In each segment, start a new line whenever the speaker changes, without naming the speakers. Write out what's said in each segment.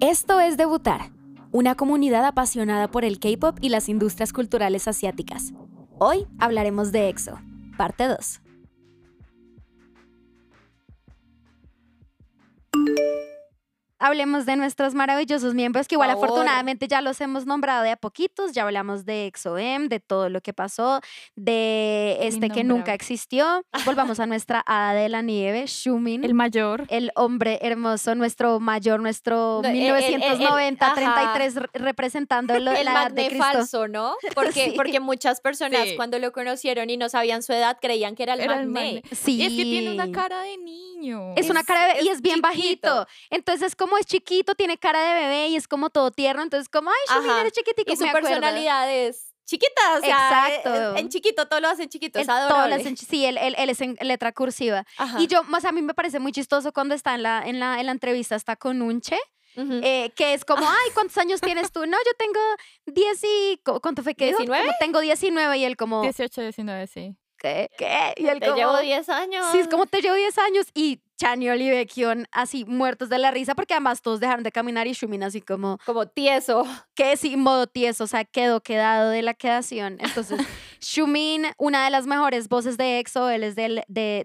Esto es Debutar, una comunidad apasionada por el K-pop y las industrias culturales asiáticas. Hoy hablaremos de EXO, parte 2. Hablemos de nuestros maravillosos miembros, que igual afortunadamente ya los hemos nombrado de a poquitos. Ya hablamos de EXO-M, de todo lo que pasó, de este que nunca existió. Volvamos a nuestra hada de la nieve, Xiumin.
El mayor.
El hombre hermoso, nuestro mayor, nuestro 1990, 33, representando
el
la edad de Cristo.
falso, ¿no? Porque muchas personas cuando lo conocieron y no sabían su edad creían que era el Magné.
Sí.
Y es que tiene una cara de niño.
Es una cara de bebé y es bien
chiquito.
bajito. Entonces, como es chiquito, tiene cara de bebé y es como todo tierno. Entonces, como, ay, Xiumin eres chiquitico.
Y su
me acuerdo.
personalidad es chiquita, o sea,
Exacto.
en chiquito todo lo hace chiquito, es
Todo
adorable.
lo hacen- sí, él es en letra cursiva.
Ajá.
Y yo, más a mí me parece muy chistoso cuando está en la entrevista, está con Unche.
Ujú.
Que es como, ay, ¿cuántos años tienes tú? No, yo tengo 10 y... ¿Cuánto fue que dijo?
19.
Como, tengo 19 y él como,
18, 19, sí.
¿qué? Y él
Te
como,
llevo 10 años.
sí, es como te llevo 10 años. Y Chanyeol y Baekhyun así muertos de la risa porque además todos dejaron de caminar y Xiumin así como,
Como tieso.
que sí, modo tieso, o sea, quedado de la quedación. Entonces, Xiumin, una de las mejores voces de EXO, él es del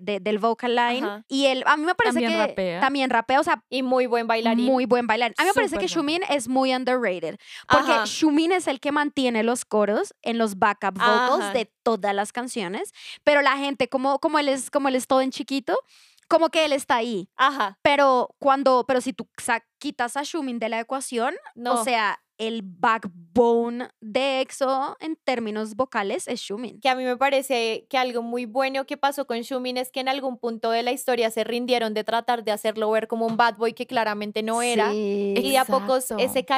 vocal line.
Ajá.
Y él, a mí me parece
También
que
rapea.
también rapea, o sea,
Y muy buen bailarín.
muy buen bailarín. A mí me parece
Súper
que
bueno.
Xiumin es muy underrated. Porque
Ajá.
Xiumin es el que mantiene los coros en los backup vocals
Ajá.
de todas las canciones. Pero la gente, como él es todo en chiquito, como que él está ahí.
Ajá.
Pero si tú quitas a Xiumin de la ecuación,
No.
o sea, el backbone de EXO en términos vocales es Xiumin.
Que a mí me parece que algo muy bueno que pasó con Xiumin es que en algún punto de la historia se rindieron de tratar de hacerlo ver como un bad boy que claramente no era.
Sí.
Y de a poco
Exacto.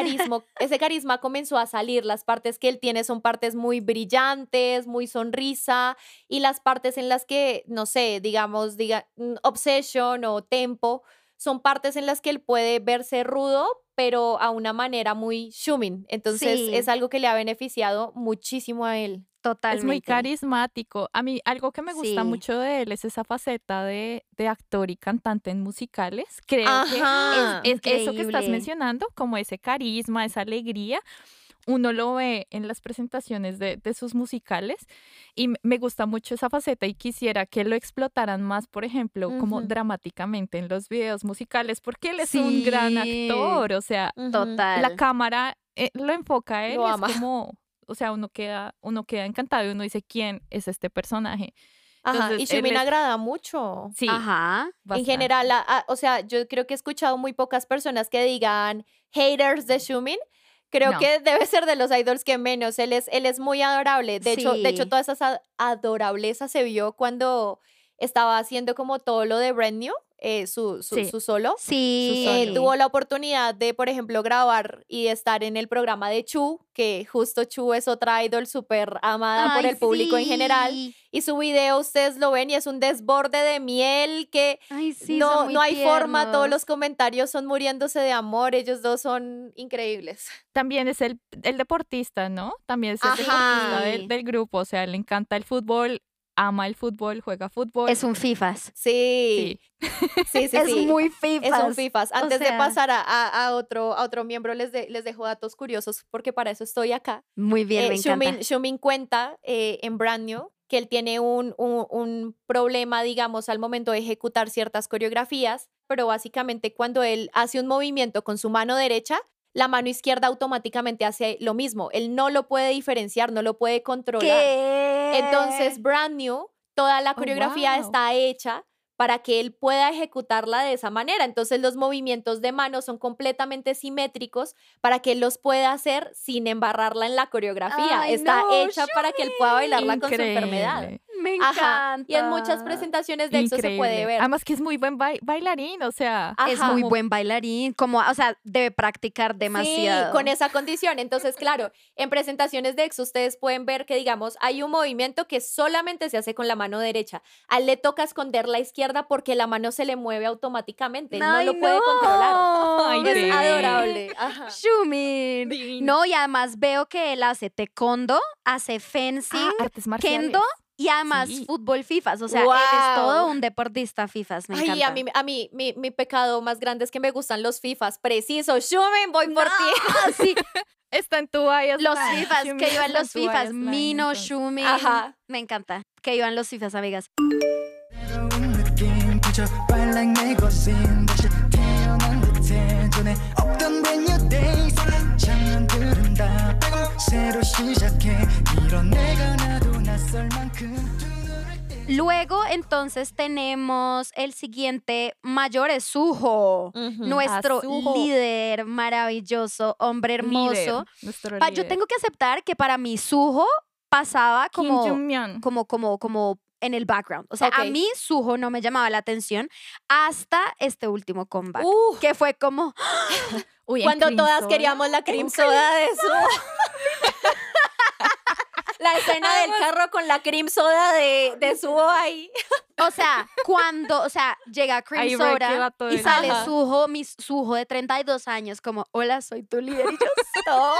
ese carisma comenzó a salir. Las partes que él tiene son partes muy brillantes, muy sonrisa, y las partes en las que, no sé, digamos, Obsession o Tempo, son partes en las que él puede verse rudo, pero a una manera muy Xiumin. Entonces
Sí.
es algo que le ha beneficiado muchísimo a él.
Totalmente.
Es muy carismático. A mí algo que me gusta
Sí.
mucho de él es esa faceta de actor y cantante en musicales. Creo
Ajá.
que es eso que estás
Increíble.
mencionando, como ese carisma, esa alegría. Uno lo ve en las presentaciones de sus musicales y me gusta mucho esa faceta y quisiera que lo explotaran más, por ejemplo, como
Ujú.
dramáticamente en los videos musicales, porque él es un gran
Sí.
actor, o sea,
Ujú.
Total.
la cámara lo enfoca a él
Lo
y es
ama.
como, o sea, uno queda encantado y uno dice, ¿quién es este personaje?
Ajá.
Entonces,
Y
él
Xiumin
es-
agrada mucho.
Sí,
Ajá.
En
bastante.
general, o sea, yo creo que he escuchado muy pocas personas que digan haters de Xiumin. Creo
No.
que debe ser de los idols que menos. Él es muy adorable. De hecho,
Sí.
toda esa adorableza se vio cuando estaba haciendo como todo lo de Brand New, su
Sí.
solo.
Sí.
solo.
Tuvo la oportunidad de, por ejemplo, grabar y estar en el programa de Chu, que justo Chu es otra idol súper amada por
Ay,
el público en general.
sí.
Y su video ustedes lo ven y es un desborde de miel que
Ay, sí, son
no,
muy
no hay forma, todos
tiernos.
los comentarios son muriéndose de amor, ellos dos son increíbles.
También es el deportista, ¿no? También es el
Ajá.
deportista
Sí.
del grupo, o sea, le encanta el fútbol, ama el fútbol, juega fútbol.
Es un FIFAs.
Sí, sí, sí,
Es
sí.
muy FIFAs.
Es un FIFAs.
O
Antes de
sea,
pasar a otro miembro, les dejo datos curiosos porque para eso estoy acá.
Muy bien, me encanta.
Xiumin cuenta en Brand New que él tiene un problema, digamos, al momento de ejecutar ciertas coreografías, pero básicamente cuando él hace un movimiento con su mano derecha, la mano izquierda automáticamente hace lo mismo. Él no lo puede diferenciar, no lo puede controlar.
¿Qué?
Entonces, Brand New, toda la coreografía
wow.
está hecha para que él pueda ejecutarla de esa manera. Entonces, los movimientos de mano son completamente simétricos para que él los pueda hacer sin embarrarla en la coreografía.
Ay,
Está
no,
hecha para que él pueda bailarla con su enfermedad.
Increíble.
Me
Ajá.
encanta.
Y en muchas presentaciones de EXO se puede
Increíble.
ver.
Además que es muy buen bailarín, o sea,
Es
Ajá.
muy
como-
buen bailarín, como, o sea, debe practicar demasiado.
Sí, con esa condición. Entonces, claro, en presentaciones de EXO ustedes pueden ver que, digamos, hay un movimiento que solamente se hace con la mano derecha. A él le toca esconder la izquierda porque la mano se le mueve automáticamente. Él no
Ay,
lo puede controlar.
Ay,
Es
bebé.
adorable. Ajá.
Xiumin.
Divino.
No, y además veo que él hace taekwondo, hace fencing,
artes marciales.
kendo Y además
Sí.
fútbol FIFAs, o sea, él es todo
Wow.
un deportista FIFAs, me
Ay,
encanta.
mi pecado más grande es que me gustan los FIFAs. Preciso, Shumen, voy por ti.
Sí,
Está en tu bias
los
line.
FIFAs,
Xiumi
que
está
iban
en
los
tu
FIFAs,
bias line,
Mino,
entonces.
Xiumin,
Ajá.
me encanta, que iban los FIFAs, amigas.
새로운 느낌 그저 빨랑 매거진 다시 태어난 듯해 전에 없던 brand new days 장난들은 다 빼고 새로 시작해 이런 내가 나도 낯설 만큼 두 눈을 떼
Luego, entonces, tenemos el siguiente mayor, es Suho,
Ujú.
nuestro
Suho.
líder maravilloso, hombre hermoso.
Líder, nuestro
Yo
líder.
tengo que aceptar que para mí Suho pasaba
Kim
como
Jong-myeon.
como en el background. O sea, a
Ok.
mí Suho no me llamaba la atención hasta este último comeback,
Uh,
que fue como,
Uy, en
cuando
Cream
todas
Soda.
queríamos la cream soda de Suho. La escena del carro con la cream soda de Suho ahí.
o sea, cuando, llega Cream
Ahí ve que
Soda
va todo
y
el-
sale
Ajá.
Suho, mi Suho de 32 años, como, hola, soy tu líder. Y yo,
No.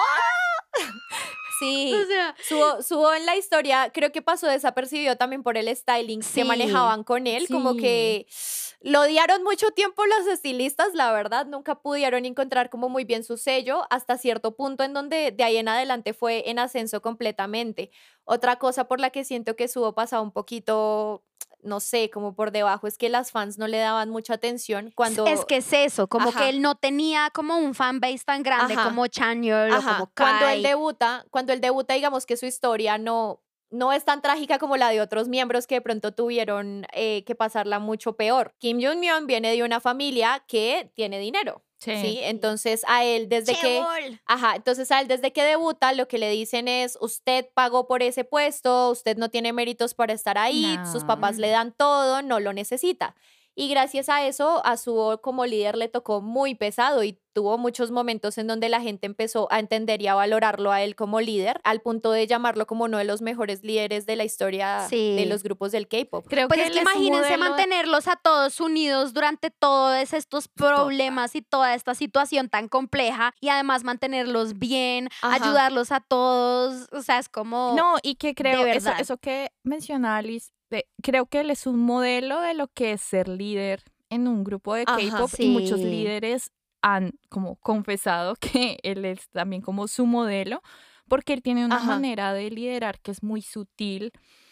Sí.
o sea,
Suho en la historia creo que pasó desapercibido también por el styling
Sí.
que manejaban con él, como
Sí.
que lo odiaron mucho tiempo los estilistas, la verdad, nunca pudieron encontrar como muy bien su sello hasta cierto punto en donde de ahí en adelante fue en ascenso completamente. Otra cosa por la que siento que Suho pasaba un poquito, no sé, como por debajo, es que las fans no le daban mucha atención cuando...
es que es eso, como
Ajá.
que él no tenía como un fanbase tan grande
Ajá.
como Chanyeol o
Ajá,
como
cuando
Kai.
él debuta, digamos que su historia no es tan trágica como la de otros miembros que de pronto tuvieron que pasarla mucho peor. Kim Jong-un viene de una familia que tiene dinero,
Sí.
¿sí? Entonces a él desde que... entonces a él desde que debuta lo que le dicen es, usted pagó por ese puesto, usted no tiene méritos para estar ahí, sus
No.
papás le dan todo, no lo necesita. Y gracias a eso, a Suho como líder le tocó muy pesado y tuvo muchos momentos en donde la gente empezó a entender y a valorarlo a él como líder, al punto de llamarlo como uno de los mejores líderes de la historia
Sí.
de los grupos del K-pop.
Creo
Pues
que
es que
él un
imagínense
modelo de-
mantenerlos a todos unidos durante todos estos problemas y toda esta situación tan compleja y además mantenerlos bien,
Ajá.
ayudarlos a todos, o sea, es como...
No, y que creo, eso,
verdad.
eso que menciona Alice, creo que él es un modelo de lo que es ser líder en un grupo de
Ajá,
K-pop y muchos
sí.
líderes han como confesado que él es también como su modelo, porque él tiene una
Ajá.
manera de liderar que es muy sutil,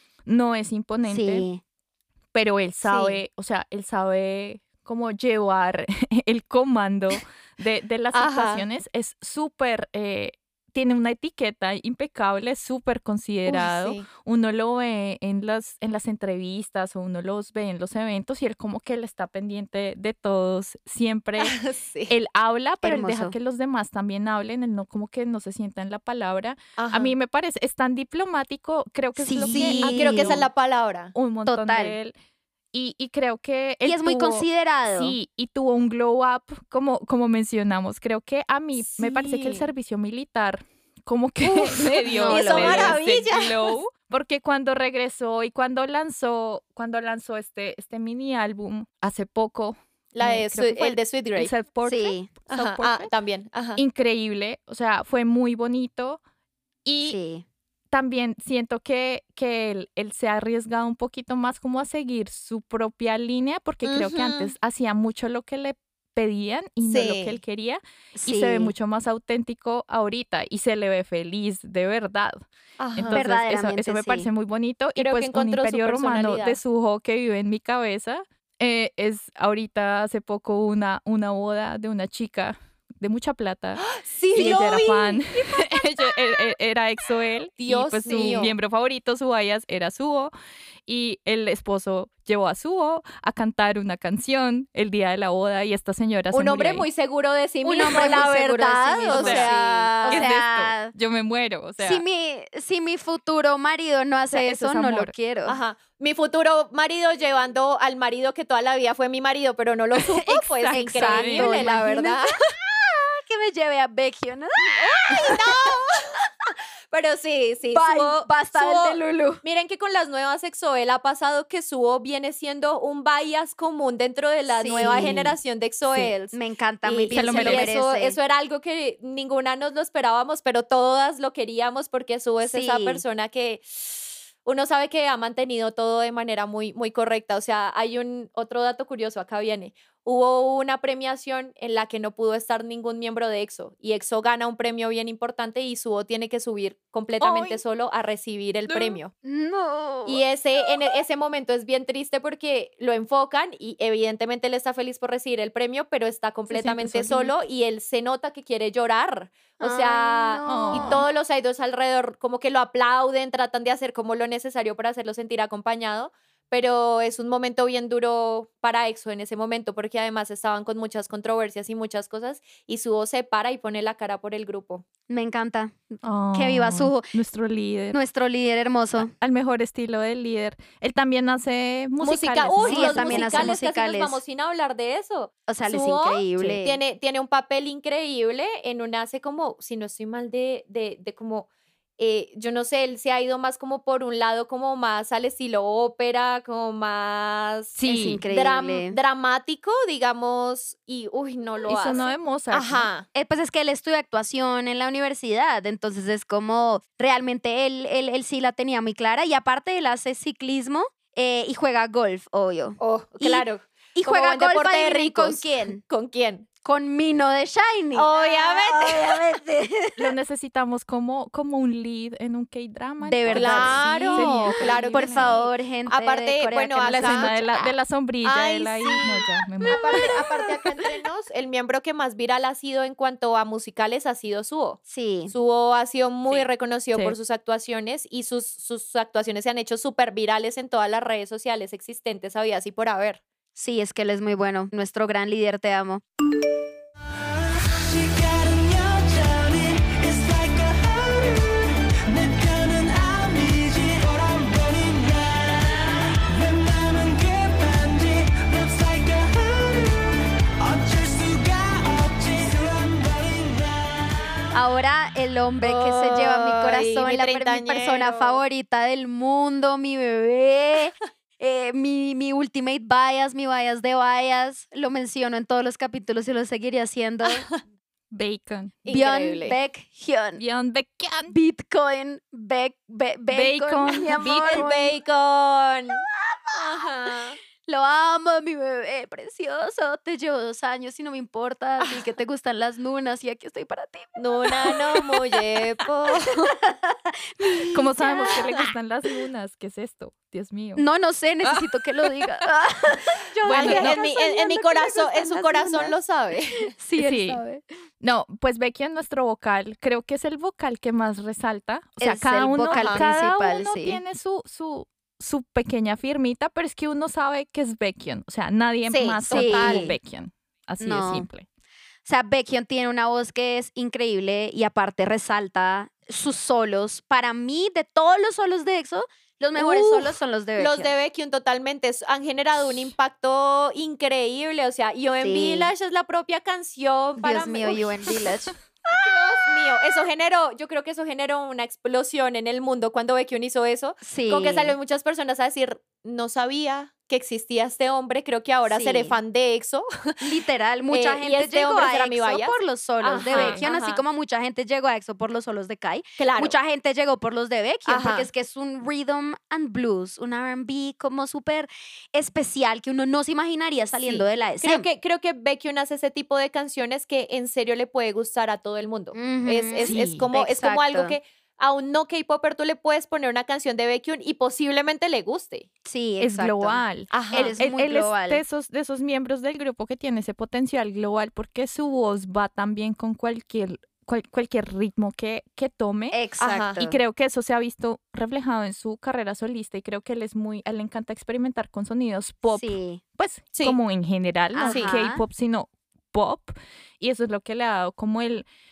no es imponente,
Sí.
pero él sabe, o sea, él sabe cómo llevar el comando de las
Ajá.
situaciones, es súper... tiene una etiqueta impecable, súper considerado.
Sí.
Uno lo ve en las entrevistas o uno los ve en los eventos y él como que él está pendiente de todos. Siempre
Sí.
él habla, pero él deja
Hermoso.
que los demás también hablen. Él no como que no se sienta en la palabra.
Ajá.
A mí me parece, es tan diplomático, creo que es lo que
Sí.
creo que esa es la
admiro
palabra.
un montón
Total.
de él. Y creo que
Y
él
es muy
tuvo-
considerado.
Sí, y tuvo un glow up, como mencionamos. Creo que a mí me parece que el
Sí.
servicio militar como que le dio,
no,
le
hizo
dio ese
maravilla.
glow, porque cuando regresó y cuando lanzó este mini álbum hace poco,
La de
creo que fue
el de Sweet
el
Grey.
self-portrait,
Sí,
Ajá.
self-portrait,
También. Ajá.
increíble, o sea, fue muy bonito y
sí.
también siento que él se ha arriesgado un poquito más como a seguir su propia línea, porque creo que
Ujú.
antes hacía mucho lo que le pedían y no lo
Sí.
que él quería, y
Sí.
se ve mucho más auténtico ahorita y se le ve feliz, de verdad.
Ajá.
Entonces, eso
Verdaderamente,
me
sí.
parece muy bonito. Y
Creo que
pues un
encontró su
imperio romano de
personalidad.
Suho que vive en mi cabeza. Es ahorita hace poco una boda de una chica de mucha plata
Sí,
y ella
lo
era
vi.
fan. Era EXO-L y
Dios
pues
mío.
su miembro favorito, su bias, era Suho y el esposo llevó a Suho a cantar una canción el día de la boda y esta señora se
Un hombre
murió ahí.
muy seguro de sí
Un
mismo,
hombre
la
muy seguro de sí
verdad.
mismo,
O
sí.
sea,
O
¿Qué es
sea,
esto? Yo me muero, o sea,
si mi futuro marido no hace
sea, eso
eso,
es
no lo
amor.
quiero.
ajá. Mi futuro marido llevando al marido que toda la vida fue mi marido, pero no lo supo, pues
Exacto.
increíble, la
Imagínense.
verdad.
Que me lleve a Baekhyun. ¿No?
Pero sí, sí.
Bye,
Suho-
basta
Suho-
del de Lulu.
Miren que con las nuevas EXO-L ha pasado que Suho viene siendo un bias común dentro de la
Sí.
nueva generación de EXO-Ls.
Me encanta,
Y-
muy
y
bien,
se lo
se lo
merece.
merece.
eso era algo que ninguna nos lo esperábamos, pero todas lo queríamos porque Suho es esa
Sí.
persona que uno sabe que ha mantenido todo de manera muy, muy correcta. O sea, hay otro dato curioso, acá viene. Hubo una premiación en la que no pudo estar ningún miembro de EXO y EXO gana un premio bien importante y Suho tiene que subir completamente
Ay,
solo a recibir el
no.
premio.
No.
Y ese momento es bien triste porque lo enfocan y evidentemente él está feliz por recibir el premio, pero está completamente
solito.
solo y él se nota que quiere llorar. O sea,
Ay, no.
y todos los idols alrededor como que lo aplauden, tratan de hacer como lo necesario para hacerlo sentir acompañado, pero es un momento bien duro para EXO en ese momento porque además estaban con muchas controversias y muchas cosas y Suho se para y pone la cara por el grupo.
Me encanta. Que viva
Ay,
Suho,
nuestro líder.
nuestro líder hermoso.
Al mejor estilo del líder. Él también hace musicales. ¿no?
Uy,
Sí,
los
él también hace
musicales, casi nos
musicales.
vamos sin hablar de eso.
O sea, él es
Suho
increíble.
tiene un papel increíble en una, hace como, si no estoy mal, de como, yo no sé, él se ha ido más como por un lado, como más al estilo ópera, como más
Es
Sí,
increíble.
dramático, digamos, y uy, no lo
hizo
hace.
uno de Mozart. ¿no?
Ajá.
Pues es que él estudió actuación en la universidad, entonces es como realmente él sí la tenía muy clara y aparte él hace ciclismo y juega golf, obvio.
Oh,
Y-
claro.
Y
como
juega
buen
golf,
deporte de
adivinen ¿con
ricos.
quién?
¿Con quién?
Con Mino de Shiny.
Obviamente.
Lo necesitamos como un lead en un K-drama.
De
entonces,
verdad,
Claro,
sí.
sería
claro que
Por
sí.
favor, gente
Aparte,
de Corea
bueno,
que nos
La
acá-
escena
escucha.
de la sombrilla,
Ay,
él ahí.
sí.
No, ya, me muero.
Aparte acá entre nos, el miembro que más viral ha sido en cuanto a musicales ha sido Suho.
Sí.
Suho ha sido muy
Sí,
reconocido
sí.
por sus actuaciones y sus actuaciones se han hecho súper virales en todas las redes sociales existentes, habidas y por haber.
Sí, es que él es muy bueno. Nuestro gran líder, te amo.
시간은 여전히 It's like a hurry 내 편은 아니지 But I'm running now 왜 나만 급한지 Looks like a hurry 어쩔 수가 없지 So I'm running now
Ahora el hombre que se lleva mi
Ay,
corazón,
mi
mi persona
treintañero.
favorita del mundo, mi bebé, mi ultimate bias, mi bias de bias. Lo menciono en todos los capítulos y lo seguiré haciendo.
Bacon.
Increíble.
Bjorn Baekhyun.
Beyond Bacon.
Bitcoin, bacon,
Bacon,
mi amor.
El bacon. Ajá.
Lo amo, mi bebé precioso. Te llevo 2 años y no me importa. Así que te gustan las lunas y aquí estoy para ti.
Nuna no muyepo.
¿Cómo sabemos que le gustan las lunas? ¿Qué es esto? Dios mío.
No sé, necesito que lo diga. Yo
Bueno,
dije,
no.
en mi corazón, en su corazón lo sabe.
Sí, él
Sí.
sabe.
No, pues Bacon, nuestro vocal, creo que es el vocal que más resalta. O sea,
Es
cada
el
uno,
vocal
cada
principal,
uno
sí.
tiene su pequeña firmita, pero es que uno sabe que es Bacon. O sea, nadie
Sí,
más
sí.
total Bacon. Así
No.
de simple.
O sea, Baekhyun tiene una voz que es increíble y aparte resalta sus solos. Para mí, de todos los solos de EXO, los mejores
Uf,
solos son los de Baekhyun.
Los de Baekhyun totalmente han generado un impacto increíble. O sea, You and
Sí.
Village es la propia canción para
Dios mío,
mí.
You and Village.
Dios mío, yo creo que eso generó una explosión en el mundo cuando Baekhyun hizo eso.
Sí.
Como que salieron muchas personas a decir, no sabía que existía este hombre, creo que ahora seré
Sí.
fan de EXO.
Literal, mucha
y
gente
este
llegó
hombre
a
será mi
EXO
bias.
por los solos de
Ajá,
Baekhyun, así
ajá.
como mucha gente llegó a EXO por los solos de Kai.
Claro.
Mucha gente llegó por los de Baekhyun,
Ajá.
porque es que es un rhythm and blues, un R&B como súper especial que uno no se imaginaría saliendo
Sí.
de la SM.
Creo que Baekhyun hace ese tipo de canciones que en serio le puede gustar a todo el mundo.
Ujú,
Es
Sí,
como algo
exacto.
que a un no K-popper tú le puedes poner una canción de Baekhyun y posiblemente le guste.
Sí,
Es
exacto.
global.
Ajá.
Él es muy
él
global.
es de esos miembros del grupo que tiene ese potencial global porque su voz va también con cualquier ritmo que tome.
Exacto.
Y creo que eso se ha visto reflejado en su carrera solista y creo que él a él le encanta experimentar con sonidos pop,
Sí.
pues
Sí.
como en general, no
Ajá.
K-pop, sino pop. Y eso es lo que le ha dado como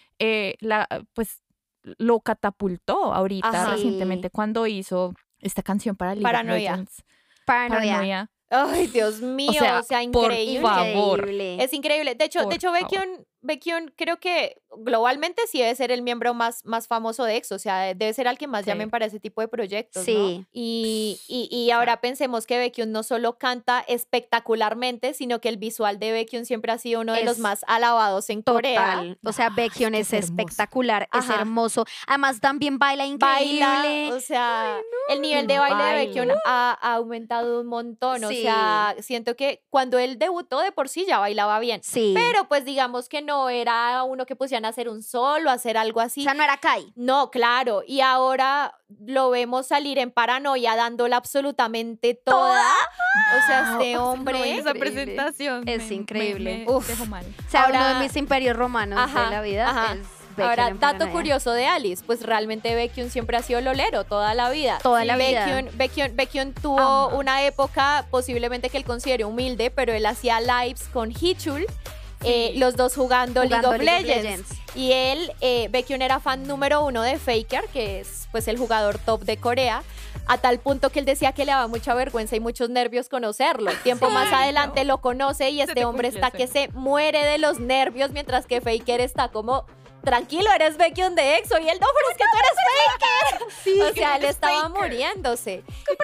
pues lo catapultó ahorita
Ajá.
recientemente cuando hizo esta canción para League of
Paranoia.
Legends.
Paranoia.
Paranoia.
Ay, Dios mío,
sea,
o sea,
por
increíble.
favor.
Increíble.
Es increíble. De hecho,
Por favor.
Baekhyun creo que globalmente sí debe ser el miembro más famoso de EXO, o sea, debe ser al que más llamen para ese tipo de proyectos,
Sí.
¿no? Y ahora pensemos que Baekhyun no solo canta espectacularmente, sino que el visual de Baekhyun siempre ha sido uno de los
Es
más alabados en Corea.
Total. O sea, Baekhyun
que
es
es hermoso.
espectacular, es
Ajá.
hermoso. Además, también baila increíble.
Baila, o sea, el nivel de baile de Baekhyun ha aumentado un montón, o
Sí.
sea, siento que cuando él debutó de por sí ya bailaba bien,
Sí.
pero pues digamos que no era uno que pusieran a hacer un solo, hacer algo así.
O sea, no era Kai.
No, claro, y ahora lo vemos salir en Paranoia dándola absolutamente toda. O sea, este hombre.
Esa
increíble.
presentación
Es increíble.
me
Uf.
dejó mal.
O sea, uno
Ahora-
de mis imperios romanos
Ajá,
de la vida
ajá.
es Baekhyun
Ahora,
en
dato
Paranoia.
curioso de Alice, pues realmente Baekhyun siempre ha sido lolero toda la vida.
Toda la vida.
Baekhyun tuvo
Ama.
una época posiblemente que él considere humilde, pero él hacía lives con Hichul, los dos jugando League of Legends. Y él, Baekhyun era fan número 1 de Faker, que es pues el jugador top de Corea, a tal punto que él decía que le daba mucha vergüenza y muchos nervios conocerlo. Tiempo más adelante lo conoce y
Se
este
te
hombre
cumplió
está que
el
se muere de los nervios, mientras que Faker está como... Tranquilo, eres Baekhyun de EXO. Y él, no, pero es que tú eres Faker. O sea, él estaba muriéndose.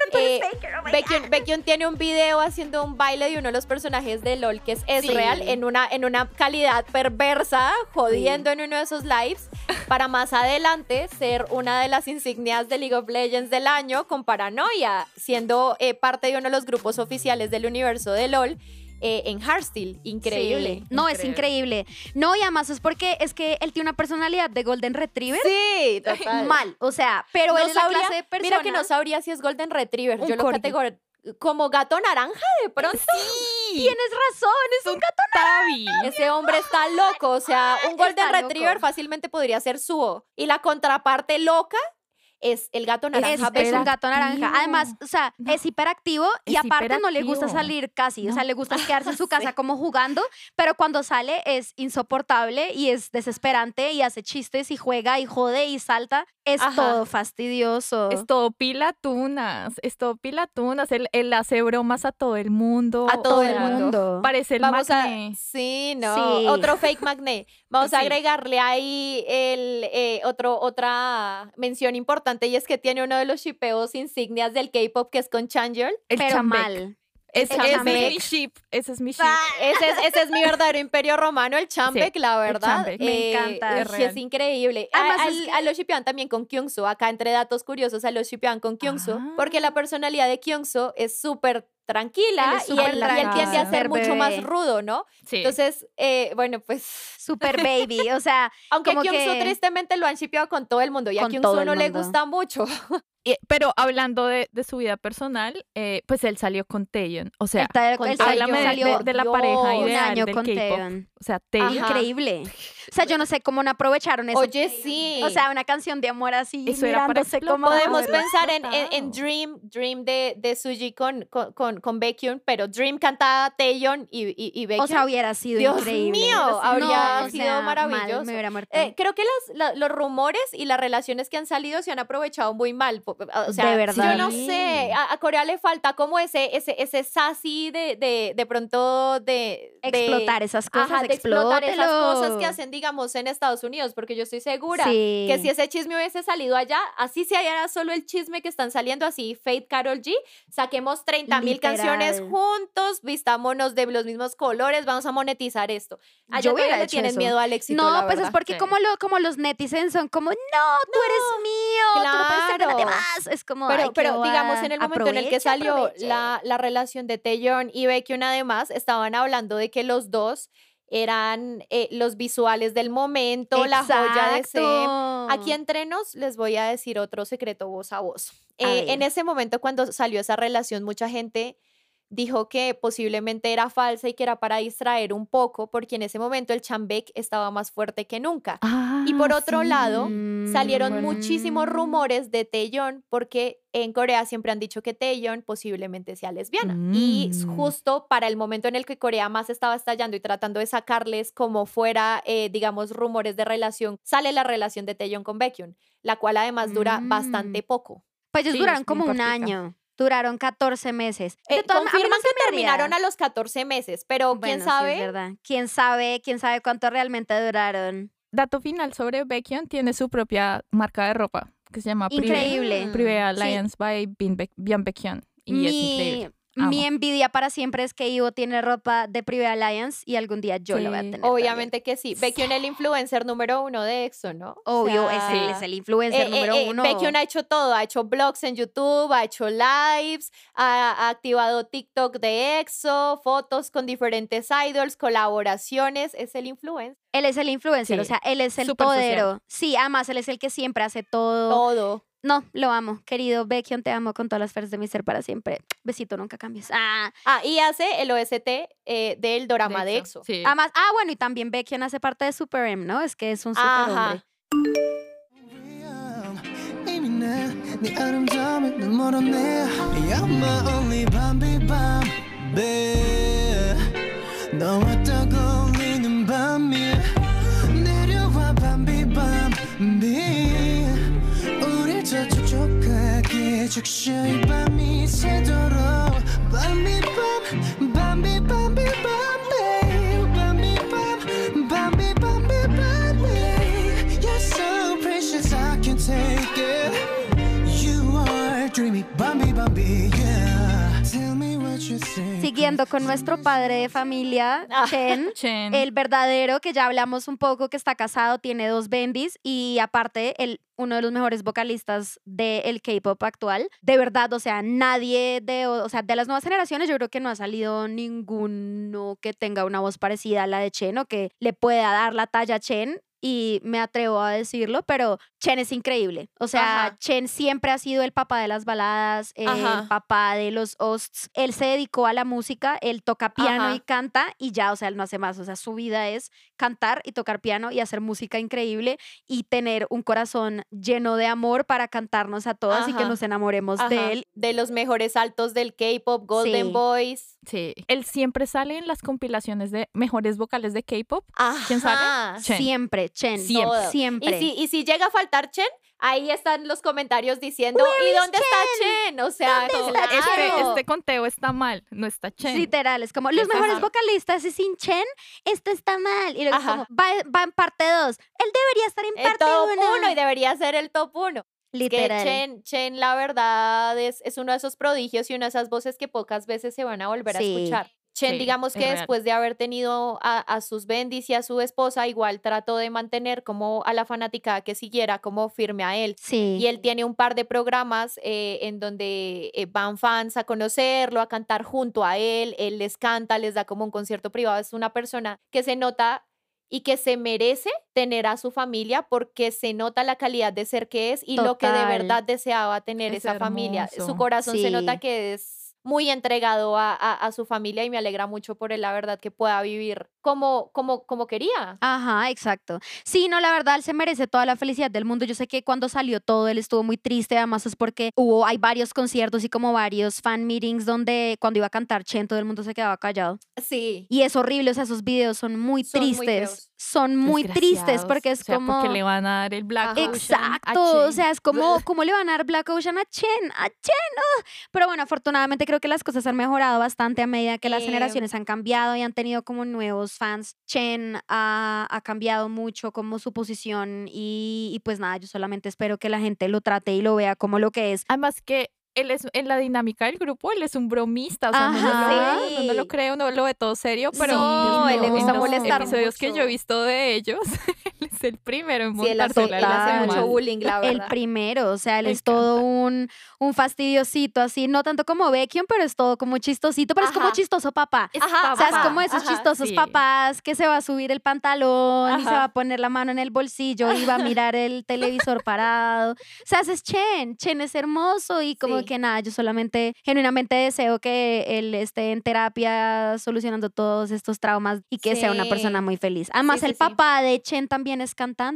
Baekhyun tiene un video haciendo un baile de uno de los personajes de LOL, que es real, en una calidad perversa, jodiendo en uno de esos lives, para más adelante ser una de las insignias de League of Legends del año con Paranoia, siendo parte de uno de los grupos oficiales del universo de LOL. En Heartsteel, increíble.
Sí. No, es increíble. No, y además es porque es que él tiene una personalidad de Golden Retriever.
Sí, total.
Mal, o sea, pero
No
él es la
sabría-
clase de persona.
Mira que no sabría si es Golden Retriever.
Un
Yo lo
corgi.
categorizo como gato naranja de pronto.
Tienes razón, es un gato.
Tabi.
Ese hombre está loco. O sea, un Golden
Está
Retriever
loco.
fácilmente podría ser Suo. Y la contraparte loca es el gato naranja.
Es un
Beso.
gato naranja. Además, o sea,
No.
es hiperactivo y
Es
aparte no le gusta
hiperactivo.
salir casi. O sea,
No.
le gusta quedarse en su casa como jugando, pero cuando sale es insoportable y es desesperante y hace chistes y juega y jode y salta. Es
Ajá.
todo fastidioso.
Es todo pilatunas, es todo pilatunas. Él hace bromas a todo el mundo.
A todo
o
el
sea,
mundo.
Parece el
Vamos a.
Magné.
Sí, no.
Sí.
Otro fake magnet. Vamos a
Sí.
agregarle ahí otra mención importante, y es que tiene uno de los shipeos insignias del K-pop, que es con Chanyeol.
El
pero
Chambek.
mal.
Ese
El
es
Chambek.
mi ship. Ese es mi ship.
Ese es mi verdadero imperio romano, el Champek,
Sí,
la
el
verdad.
Champek.
Me encanta.
Es,
real.
increíble.
Además,
a,
es que-
a lo shipean también con Kyungso. Acá, entre datos curiosos, a lo shipean con Kyungso,
Ah.
porque la personalidad de Kyungso es súper tranquila
Él es
y
súper
él tiende a ser
súper
mucho más
bebé.
rudo, ¿no?
Sí.
Entonces, bueno, pues...
Super baby. O sea,
Aunque
como
Kyungso
que-
tristemente lo han shipeado con todo el mundo y a
Con
Kyungso
todo el
no le
mundo.
gusta mucho.
Pero hablando de su vida personal, pues él salió con Taeyeon. O sea,
con
él
Taeyeon,
háblame
salió
de la
Dios,
pareja
un
ideal
año
del
con
K-pop.
Taeyeon.
O sea, Taeyeon.
Ajá.
Increíble. O sea, yo no sé cómo no aprovecharon eso.
Oye, sí.
O sea, una canción de amor así,
Eso era para
mirándose como...
Podemos
haberlo
pensar en
explotado.
Dream de Suji con Baekhyun, pero Dream cantaba Taeyeon y Baekhyun.
O sea, hubiera sido
Dios
increíble.
mío, habría
o
sido
sea,
maravilloso.
mal, me hubiera muerto.
Creo que los rumores y las relaciones que han salido se han aprovechado muy mal. O sea,
De verdad.
yo no sé, a Corea le falta como ese sassy de pronto de
Explotar esas cosas,
ajá, de explotar esas
explótelo.
cosas que hacen, digamos, en Estados Unidos, porque yo estoy segura
Sí.
que si ese chisme hubiese salido allá, así se hallara solo el chisme que están saliendo así, Fate, Karol G, saquemos 30,000
Literal.
canciones juntos, vistámonos de los mismos colores, vamos a monetizar esto. Allá
Yo hubiera
todavía le
hecho
tienen
eso.
miedo al éxito,
No,
la
pues es
verdad.
porque
Sí.
como los netizens son como, no, tú eres mío, tú no puedes ser de nadie
Claro.
más. Es como, ay,
Pero
qué
digamos,
guay.
en el momento en el que
Aproveche,
salió
aproveche.
la relación de Taeyeon y Baekhyun, además, estaban hablando de que los dos eran los visuales del momento, la joya de Sem.
Exacto.
Aquí entre nos les voy a decir otro secreto voz a voz.
A ver.
En ese momento, cuando salió esa relación, mucha gente dijo que posiblemente era falsa y que era para distraer un poco, porque en ese momento el Chambek estaba más fuerte que nunca. Y por otro lado, salieron muchísimos rumores de Taeyeon, porque en Corea siempre han dicho que Taeyeon posiblemente sea lesbiana. Y justo para el momento en el que Corea más estaba estallando y tratando de sacarles como fuera, digamos, rumores de relación, sale la relación de Taeyeon con Baekhyun, la cual además dura bastante poco.
Pues ellos
Sí,
duraron
es
como
muy
un
cortica.
año. Duraron 14 meses. De todas maneras, a mí
Confirman
no se
que
me
terminaron
haría.
a los 14 meses, pero
Bueno,
quién
sí,
sabe.
es verdad. ¿Quién sabe cuánto realmente duraron?
dato final sobre Baekhyun, tiene su propia marca de ropa que se llama
Increíble.
Privé Alliance by Bien Baekhyun. Y es increíble.
Mi envidia para siempre es que Ivo tiene ropa de Privé Alliance y algún día yo lo voy a tener.
Obviamente que sí. Baekhyun es el influencer número 1 de EXO, ¿no?
Obvio,
O sea,
él es el influencer número 1.
Baekhyun ha hecho todo, ha hecho vlogs en YouTube, ha hecho lives, ha activado TikTok de EXO, fotos con diferentes idols, colaboraciones, es el influencer.
Él es el influencer,
Sí.
o sea, él es el
Súper social.
todero. Sí, además él es el que siempre hace todo.
Todo.
No, lo amo. Querido Baekhyun, te amo con todas las fuerzas de mi ser para siempre. Besito, nunca cambies.
Y hace el OST del drama de EXO.
Sí.
Además, bueno, y también Baekhyun hace parte de Super M, ¿no? Es que es un super hombre.
이미 내 아름다움에 눈멀었네 You're my only 밤비 너와 떠올리는 밤이 내려와 밤비 우릴 더 촉촉하게 적셔이 밤이 새도록 밤비 You're so precious I can't take it You are dreamy Bambi, yeah Tell me what you think
Siguiendo con nuestro padre de familia, Chen,
Chen.
el verdadero, que ya hablamos un poco, que está casado, tiene 2 bendis y aparte, uno de los mejores vocalistas del K-pop actual. De verdad, o sea, nadie de las nuevas generaciones, yo creo que no ha salido ninguno que tenga una voz parecida a la de Chen o que le pueda dar la talla a Chen. Y me atrevo a decirlo, pero Chen es increíble. O sea,
Ajá.
Chen siempre ha sido el papá de las baladas, el
Ajá.
papá de los hosts. Él se dedicó a la música, él toca piano
Ajá.
y canta y ya, o sea, él no hace más. O sea, su vida es cantar y tocar piano y hacer música increíble y tener un corazón lleno de amor para cantarnos a todas y que
Ajá.
nos enamoremos
Ajá.
de él.
De los mejores altos del K-pop, Golden
Sí.
Boys.
Sí. Él siempre sale en las compilaciones de mejores vocales de K-pop. ¿Quién
Ajá.
sale? Chen.
Siempre, Chen.
Siempre.
Todo.
Siempre.
Y si llega a faltar Chen, ahí están los comentarios diciendo, ¿y dónde está Chen? O sea, claro.
Este conteo está mal, no está Chen.
Literal, es como los
Ajá.
mejores vocalistas y sin Chen, esto está mal. Y luego es
Ajá.
como, va en parte 2. Él debería estar en
El
parte
top
1.
1 y debería ser el top 1.
Literal.
Que Chen, la verdad, es uno de esos prodigios y una de esas voces que pocas veces se van a volver a
Sí.
escuchar. Chen,
Sí,
digamos
es
que
real.
después de haber tenido a sus bendis y a su esposa, igual trató de mantener como a la fanaticada que siguiera como firme a él.
Sí.
Y él tiene un par de programas en donde van fans a conocerlo, a cantar junto a él les canta, les da como un concierto privado. Es una persona que se nota y que se merece tener a su familia porque se nota la calidad de ser que es y lo que de
Total.
verdad deseaba tener
Es
esa familia. Su
hermoso.
corazón se nota
Sí.
que es muy entregado a su familia y me alegra mucho por él, la verdad, que pueda vivir como quería.
Ajá, exacto. Sí, no, la verdad, él se merece toda la felicidad del mundo. Yo sé que cuando salió todo, él estuvo muy triste, además es porque hay varios conciertos y como varios fan meetings donde cuando iba a cantar Chen, todo el mundo se quedaba callado.
Sí.
Y es horrible, o sea, esos videos son muy
Son muy
tristes.
feos.
Son muy tristes porque es
O sea,
como...
porque le van a dar el Black
Ajá.
Ocean a
Exacto, o
Chen.
sea, es como, ¿cómo le van a dar Black Ocean a Chen? ¡A Chen! ¡Oh! Pero bueno, afortunadamente creo que las cosas han mejorado bastante a medida que las generaciones han cambiado y han tenido como nuevos fans. Chen ha cambiado mucho como su posición y pues nada, yo solamente espero que la gente lo trate y lo vea como lo que es.
Además que él es, en la dinámica del grupo, él es un bromista, o sea,
Ajá.
uno no lo cree, uno lo ve todo serio, pero
No,
él le gusta
en los
molestar
episodios que
mucho.
yo he visto de ellos, él es el primero en
Sí, él hace,
montarse
él hace
total.
mucho bullying, la
El
verdad.
primero, o sea, él
Me
es todo un fastidiosito así, no tanto como Baekhyun, pero es todo como chistosito, pero es como
Ajá.
chistoso papá.
Ajá,
O sea, es
ajá,
como esos
ajá,
chistosos
sí.
papás que se va a subir el pantalón y se
Ajá.
va a poner la mano en el bolsillo y va a mirar el televisor parado. O sea, ese es Chen. Chen es hermoso y como
Sí.
que nada, yo solamente, genuinamente deseo que él esté en terapia solucionando todos estos traumas y que sea una persona
Sí.
muy feliz. Además,
Sí, sí,
el
sí.
papá de Chen también es cantante.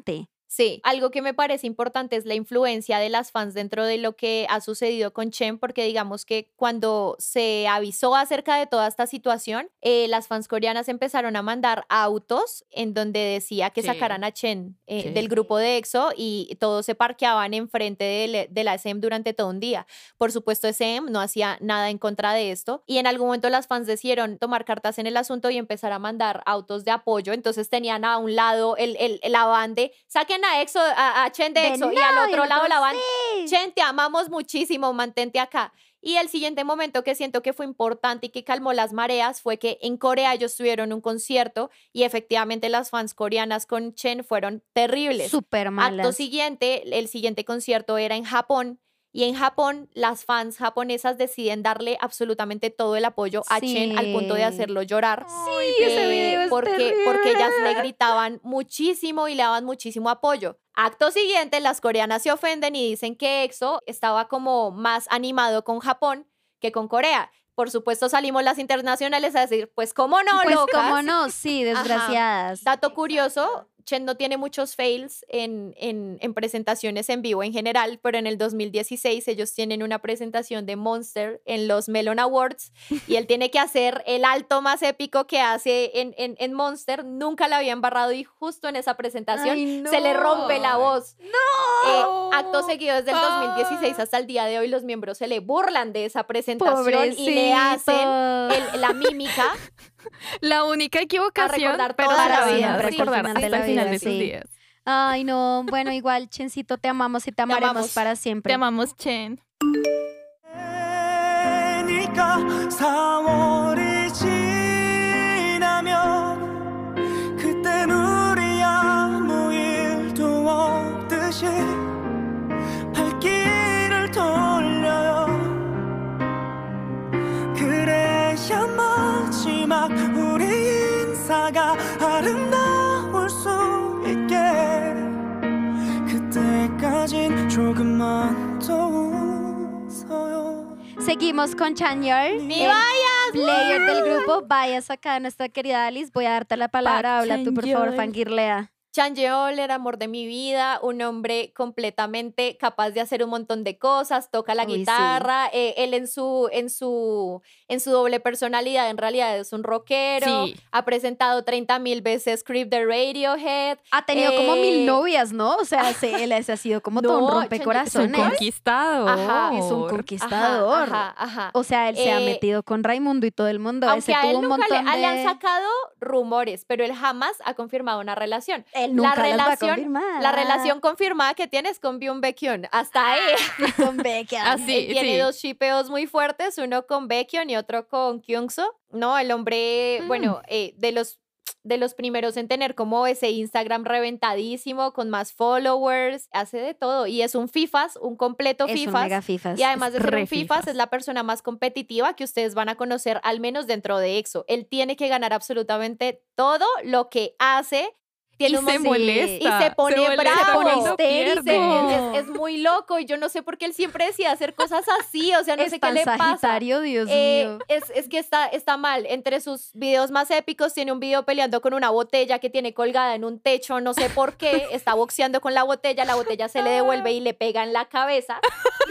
Sí, algo que me parece importante es la influencia de las fans dentro de lo que ha sucedido con Chen, porque digamos que cuando se avisó acerca de toda esta situación, las fans coreanas empezaron a mandar autos en donde decía que sacaran a Chen del grupo de EXO y todos se parqueaban enfrente de la SM durante todo un día. Por supuesto, SM no hacía nada en contra de esto y en algún momento las fans decidieron tomar cartas en el asunto y empezar a mandar autos de apoyo. Entonces tenían a un lado la van de saquen a EXO, a Chen de EXO, y al otro lado la van, Chen, te amamos muchísimo, mantente acá. Y el siguiente momento que siento que fue importante y que calmó las mareas fue que en Corea ellos tuvieron un concierto y efectivamente las fans coreanas con Chen fueron terribles.
Súper malas.
Acto siguiente, el siguiente concierto era en Japón. Y en Japón, las fans japonesas deciden darle absolutamente todo el apoyo a Chen al punto de hacerlo llorar.
Sí, ese video es
porque ellas le gritaban muchísimo y le daban muchísimo apoyo. Acto siguiente, las coreanas se ofenden y dicen que EXO estaba como más animado con Japón que con Corea. Por supuesto, salimos las internacionales a decir, pues cómo no,
pues
locas.
cómo no, sí, desgraciadas.
Ajá. Dato curioso, Chen no tiene muchos fails en presentaciones en vivo en general, pero en el 2016 ellos tienen una presentación de Monster en los Melon Awards y él tiene que hacer el alto más épico que hace en Monster. Nunca la había embarrado y justo en esa presentación se le rompe la voz.
¡No!
Acto seguido desde el 2016 hasta el día de hoy los miembros se le burlan de esa presentación
Pobrecito.
y le hacen la mímica.
La única equivocación,
recordar
pero
toda
para
la
vida,
vida,
recordar
sí,
hasta el
la
final
vida,
de sus
sí.
días.
Ay, no, bueno, igual, Chencito, te amamos y te amaremos
amamos.
para siempre.
Te amamos, Chen.
니가 4월이 지나면 그땐 우리 아무 일도 없듯이 발길을 돌려요 그래야 마지막 우리 인사가 아름다울 수 있게 그때까진 조금만 더 웃어요
Seguimos con Chanyeol,
¡Mi
el
vayas!
player del grupo. Vayas acá, nuestra querida Alice. Voy a darte la palabra.
Park
Habla tú, por favor,
Chanyeol.
fangirlea.
Chanyeol, el amor de mi vida, un hombre completamente capaz de hacer un montón de cosas, toca la
Uy, sí.
guitarra, él en su doble personalidad en realidad es un rockero,
Sí.
ha presentado 30,000 veces Creep de Radiohead.
Ha tenido como 1000
eh,
novias, ¿no? O sea, él ha sido como todo un
No,
Es un
rompecorazones.
conquistador.
Ajá,
Es un
Ajá,
conquistador.
ajá.
O sea, él se ha
Eh,
metido con Raimundo y todo el mundo.
Aunque
Ese
a
tuvo
él
un
nunca
montón
le han
de...
sacado rumores, pero él jamás ha confirmado una relación.
Él nunca las va a confirmar.
La relación confirmada que tiene es con Byung Baekhyun. Hasta ahí.
con Beckham.
Así,
Él tiene
sí.
dos shippeos muy fuertes, uno con Baekhyun y otro con Kyungso. No, el hombre, bueno, de los primeros en tener como ese Instagram reventadísimo, con más followers, hace de todo. Y es un FIFAs, un completo
Es un
FIFAs.
mega fifas.
Y además de ser
re
un FIFAs,
fifas.
es la persona más competitiva que ustedes van a conocer, al menos dentro de EXO. Él tiene que ganar absolutamente todo lo que hace. Tiene
Y
un
se
montón-
molesta.
y se pone
molesta
bravo,
cuando
histérico.
pierde.
es muy loco y yo no sé por qué él siempre decía hacer cosas así, o sea, no sé
Está
qué le pasa.
Sagitario, Dios mío.
Es que está mal. Entre sus videos más épicos tiene un video peleando con una botella que tiene colgada en un techo, no sé por qué, está boxeando con la botella se le devuelve y le pega en la cabeza.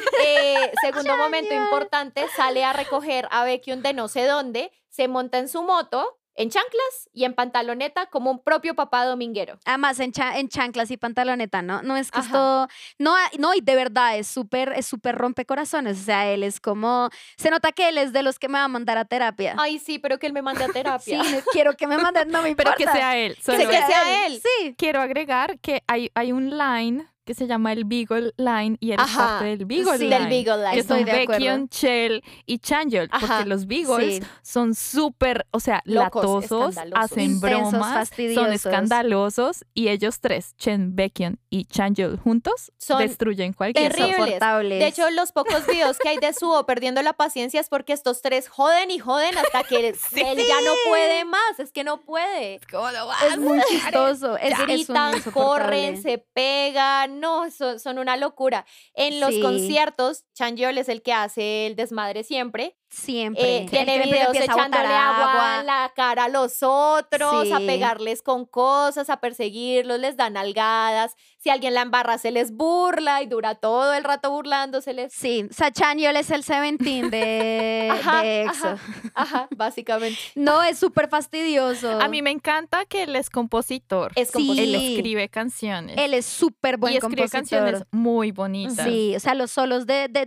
Segundo momento importante, sale a recoger a Baekhyun de no sé dónde, se monta en su moto, en chanclas y en pantaloneta como un propio papá dominguero.
Además, en chanclas y pantaloneta, ¿no? No es que
Ajá.
esto... No, y de verdad, es súper rompecorazones. O sea, él es como... Se nota que él es de los que me va a mandar a terapia.
Ay, sí, pero que él me mande a terapia.
Sí, quiero que me manden, no me
Pero
importa.
que sea él.
Que
Solo
sea él.
Sí.
Quiero agregar que hay un line que se llama el Beagle Line y él es
Ajá,
parte del Beagle
sí,
Line.
del Beagle Line.
Que
Estoy
son
de acuerdo.
Baekhyun, Chell y Chanyeol.
Ajá,
Porque los Beagles
sí.
son súper, o sea,
Locos,
latosos,
escandalosos.
hacen
Intensos,
bromas, son
fastidiosos.
escandalosos y ellos tres, Chen, Baekhyun y Chanyeol juntos,
Son
destruyen cualquier
terribles.
cosa.
Insoportables.
De hecho, los pocos videos que hay de Suho perdiendo la paciencia es porque estos tres joden y joden hasta que él ya no puede más. Es que no puede.
¿Cómo lo vas?
Es muy chistoso. Es un
Gritan,
insoportable.
corren, se pegan. No, son una locura. En los
Sí.
conciertos, Chanyeol es el que hace el desmadre siempre.
Siempre.
Tiene videos echándole agua en la cara a los otros, a
Sí.
pegarles con cosas, a perseguirlos, les da nalgadas. Si alguien la embarra, se les burla y dura todo el rato burlándoseles.
Sí, o sea, Chanyeol es el Seventeen de EXO.
Ajá, básicamente.
No, es súper fastidioso.
A mí me encanta que él es compositor.
Es
Sí.
compositor.
Él escribe canciones.
Él es súper buen
y escribe
compositor.
canciones muy bonitas.
Sí, o sea, los solos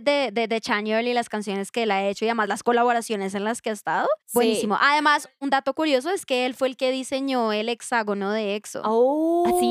de Chanyeol y las canciones que él ha hecho y además las colaboraciones en las que ha estado,
Sí.
buenísimo. Además, un dato curioso es que él fue el que diseñó el hexágono de EXO.
Oh.
Ah,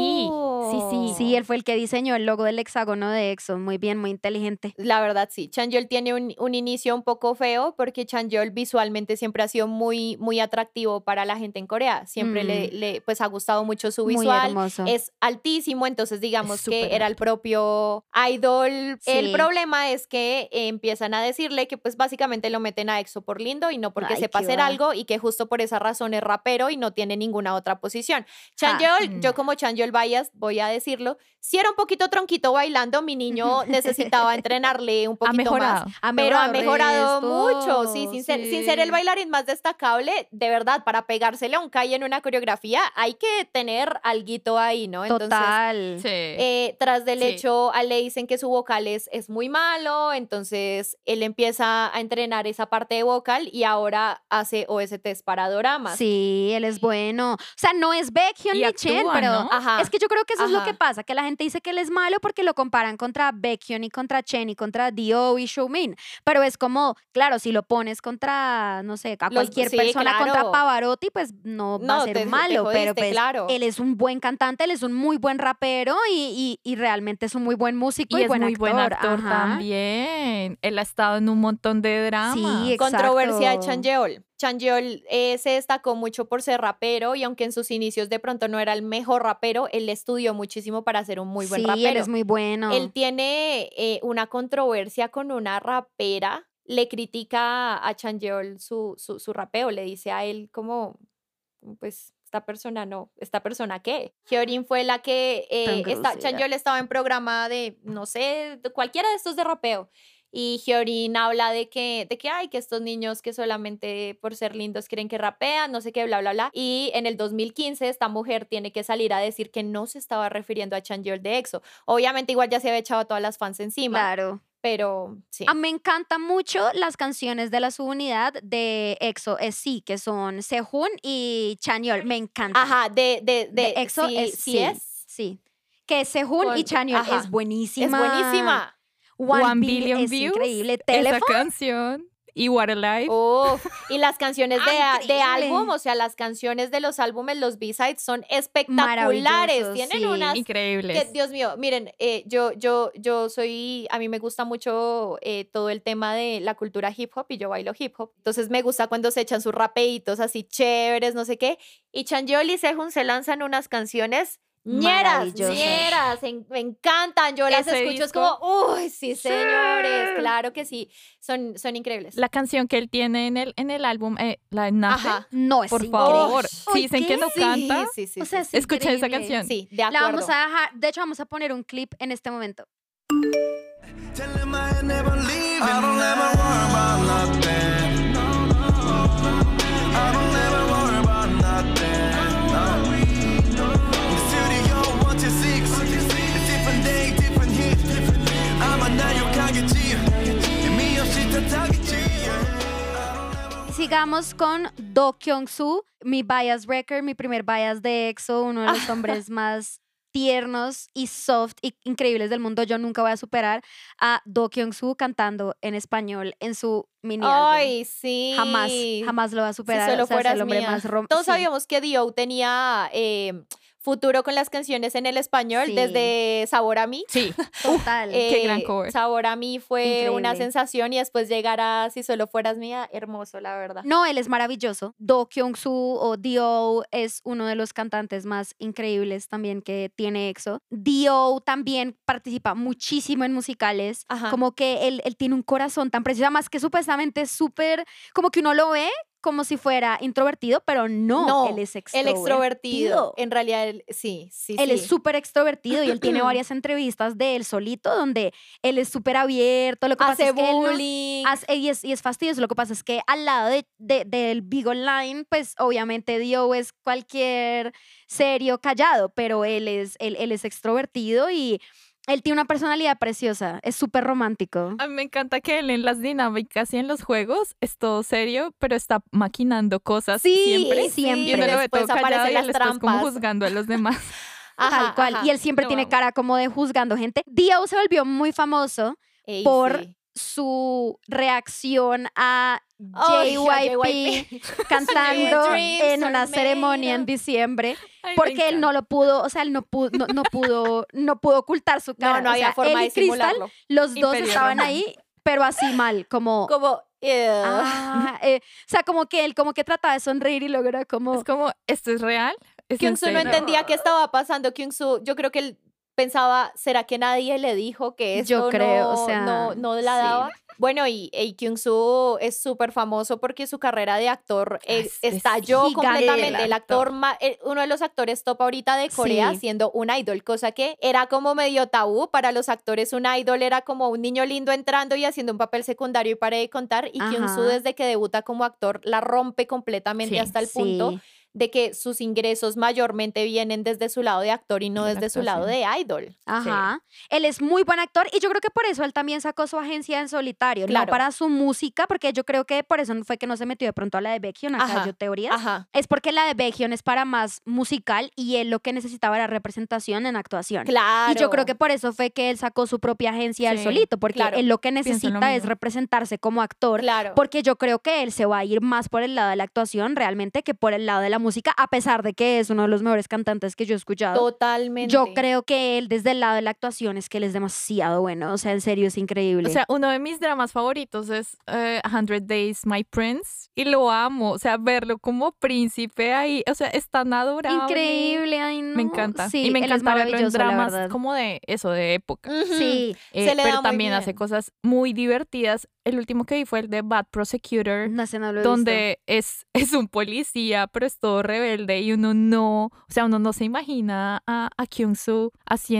sí.
Sí, él fue el que diseñó el logo del hexágono de EXO. Muy bien, muy inteligente.
La verdad, sí. Chanyeol tiene un inicio un poco feo porque Chanyeol visualmente siempre ha sido muy, muy atractivo para la gente en Corea. Siempre le pues ha gustado mucho su
Muy
visual.
hermoso.
Es altísimo, entonces digamos
Es
que
súper
era el propio idol.
Sí.
El problema es que empiezan a decirle que pues básicamente lo meten a EXO por lindo y no porque
Ay,
sepa
qué
hacer
va.
algo y que justo por esa razón es rapero y no tiene ninguna otra posición. Chanyeol, yo como Chanyeol Bias voy a decirlo, si era un poquito tronquito bailando, mi niño necesitaba entrenarle un
Ha
poquito
mejorado.
más. Pero ha mejorado
resto,
mucho, sí, sin ser el bailarín más destacable, de verdad, para pegársele a un Kai en una coreografía hay que tener alguito ahí, ¿no? Entonces,
Total.
Sí.
tras del
Sí.
hecho, a él le dicen que su vocal es muy malo, entonces él empieza a entrenar esa parte de vocal y ahora hace OSTs para doramas.
Sí, él es bueno. O sea, no es Baekhyun
Y
ni Chen,
actúa,
pero
¿no?
Ajá.
es que yo creo que eso es lo
Ajá.
que pasa, que la gente dice que él es malo porque lo comparan contra Baekhyun y contra Chen y contra Dio y Xiumin. Pero es como, claro, si lo pones contra, no sé, a
Los-
cualquier
sí,
persona contra
claro.
Pavarotti, pues no va a
No,
ser
te
malo.
jodiste,
Pero pues
claro.
él es un buen cantante, él es un muy buen rapero y realmente es un muy buen músico y,
Y es
buen
muy
actor.
buen actor
Ajá.
también. Él ha estado en un montón de dramas.
Sí,
Controversia de
exacto.
Chanyeol. Chanyeol se destacó mucho por ser rapero y aunque en sus inicios de pronto no era el mejor rapero, él estudió muchísimo para ser un muy buen
Sí,
rapero.
él es muy bueno.
Él tiene una controversia con una rapera, le critica a Chanyeol su rapeo, le dice a él como, pues, esta persona ¿qué? Hyorin fue la que,
Tan grosera.
Chanyeol estaba en programa de, no sé, de cualquiera de estos de rapeo. Y Hyorin habla de que hay que estos niños que solamente por ser lindos creen que rapean, no sé qué, bla, bla, bla. Y en el 2015 esta mujer tiene que salir a decir que no se estaba refiriendo a Chanyeol de EXO. Obviamente igual ya se había echado a todas las fans encima,
Claro.
pero sí.
A mí me encantan mucho las canciones de la subunidad de EXO SC, que son Sehun y Chanyeol. Me encantan.
Ajá, de
EXO
sí,
es
sí es.
Sí. Que Sehun y
Con-
Chanyeol
ajá.
es buenísima.
Es buenísima.
One,
Billion
es
Views.
increíble.
Esa
Telephone.
canción. Y What a Life.
Uf, y las canciones de
Increíble.
álbum, o sea, las canciones de los álbumes, los B-sides son espectaculares.
Maravillosos,
Tienen
sí.
unas
Increíbles.
que, Dios mío, miren, yo soy, a mí me gusta mucho todo el tema de la cultura hip hop y yo bailo hip hop. Entonces me gusta cuando se echan sus rapeitos así chéveres, no sé qué. Y Chanyeol y Sehun se lanzan unas canciones
Maravillosas.
ñeras, me encantan. Yo las
Ese
escucho, es
disco.
como, uy, sí, señores, claro que sí, son increíbles.
La canción que él tiene en el álbum, la de Nothing.
Ajá.
No, es
Por
increíble.
favor.
Uy,
Si dicen
¿qué?
que no
Sí,
canta,
sí, sí,
O sea,
sí,
es
escuchen esa
increíble.
canción.
sí, de
La
acuerdo.
vamos a dejar, de hecho vamos a poner un clip en este momento.
Tell him I ain't never leaving. I don't ever worry about nothing. I don't ever worry about nothing. No. In the studio 126. A different day, different hit. 아마 날 욕하겠지. 의미 없이 탓하겠지.
Sigamos con Do Kyung-soo, mi bias record, mi primer bias de EXO, uno de los hombres más tiernos y soft y increíbles del mundo. Yo nunca voy a superar a Do Kyung-soo cantando en español en su mini álbum.
Ay, sí.
Jamás lo va a
Si
superar.
solo
O sea, es
fueras
el hombre
mía.
más
Todos
sí.
sabíamos que Dio tenía futuro con las canciones en el español
Sí.
desde Sabor a mí.
sí.
Total.
Qué gran cover.
Sabor a mí fue una
Increíble.
sensación y después llegar a Si solo fueras mía, hermoso, la verdad.
No, él es maravilloso. Do Kyung-soo o Dio es uno de los cantantes más increíbles también que tiene EXO. Dio también participa muchísimo en musicales.
Ajá.
Como que él tiene un corazón tan precioso, más que supuestamente es súper, como que uno lo ve como si fuera introvertido, pero no, él es extrovertido.
El extrovertido. En realidad, sí.
Él es súper extrovertido y él tiene varias entrevistas de él solito donde él es súper abierto. Lo que pasa es que
bullying.
y es fastidioso. Lo que pasa es que al lado del Big Online, pues obviamente Dio es cualquier serio callado, pero él es extrovertido y él tiene una personalidad preciosa, es súper romántico.
A mí me encanta que él en las dinámicas y en los juegos es todo serio, pero está maquinando cosas siempre.
Siempre.
Y uno lo ve todo callado y
las
él está como
trampas.
juzgando a los demás.
Tal cual. Y él siempre tiene cara como de juzgando gente. Dio se volvió muy famoso por su reacción a JYP cantando en una ceremonia en diciembre. Porque él no lo pudo, o sea, él no pudo ocultar su cara.
No había forma de simularlo.
Los dos estaban ahí, pero así mal, como o sea, como que él trataba de sonreír y luego era como...
Es como, ¿esto es real?
Kyungsoo no entendía qué estaba pasando. Kyungsoo, yo creo que él pensaba, ¿será que nadie le dijo que esto no la daba? Bueno, y Kyungsoo es súper famoso porque su carrera de actor estalló completamente. El actor, uno de los actores top ahorita de Corea, siendo un idol, cosa que era como medio tabú para los actores. Un idol era como un niño lindo entrando y haciendo un papel secundario y para de contar. Y Kyungsoo, desde que debuta como actor, la rompe completamente hasta el punto de que sus ingresos mayormente vienen desde su lado de actor y no desde su lado de idol.
Ajá. Él es muy buen actor y yo creo que por eso él también sacó su agencia en solitario, no para su música, porque yo creo que por eso fue que no se metió de pronto a la de Baekhyun, acá yo teorías. Es porque la de Baekhyun es para más musical y él lo que necesitaba era representación en actuación.
Claro.
Y yo creo que por eso fue que él sacó su propia agencia él solito, porque él lo que necesita es representarse como actor, porque yo creo que él se va a ir más por el lado de la actuación realmente que por el lado de la música, a pesar de que es uno de los mejores cantantes que yo he escuchado.
Totalmente.
Yo creo que él desde el lado de la actuación es que él es demasiado bueno, o sea, en serio es increíble.
O sea, uno de mis dramas favoritos es 100 Days My Prince y lo amo, o sea, verlo como príncipe ahí, o sea, es tan adorable.
Increíble, ay no.
Me encanta.
Sí,
y me encanta verlo en dramas
la
como de eso, de época.
Sí.
Pero también hace cosas muy divertidas. El último que vi fue el de Bad Prosecutor, donde es un policía, pero es todo rebelde y uno no se imagina a Kyungsoo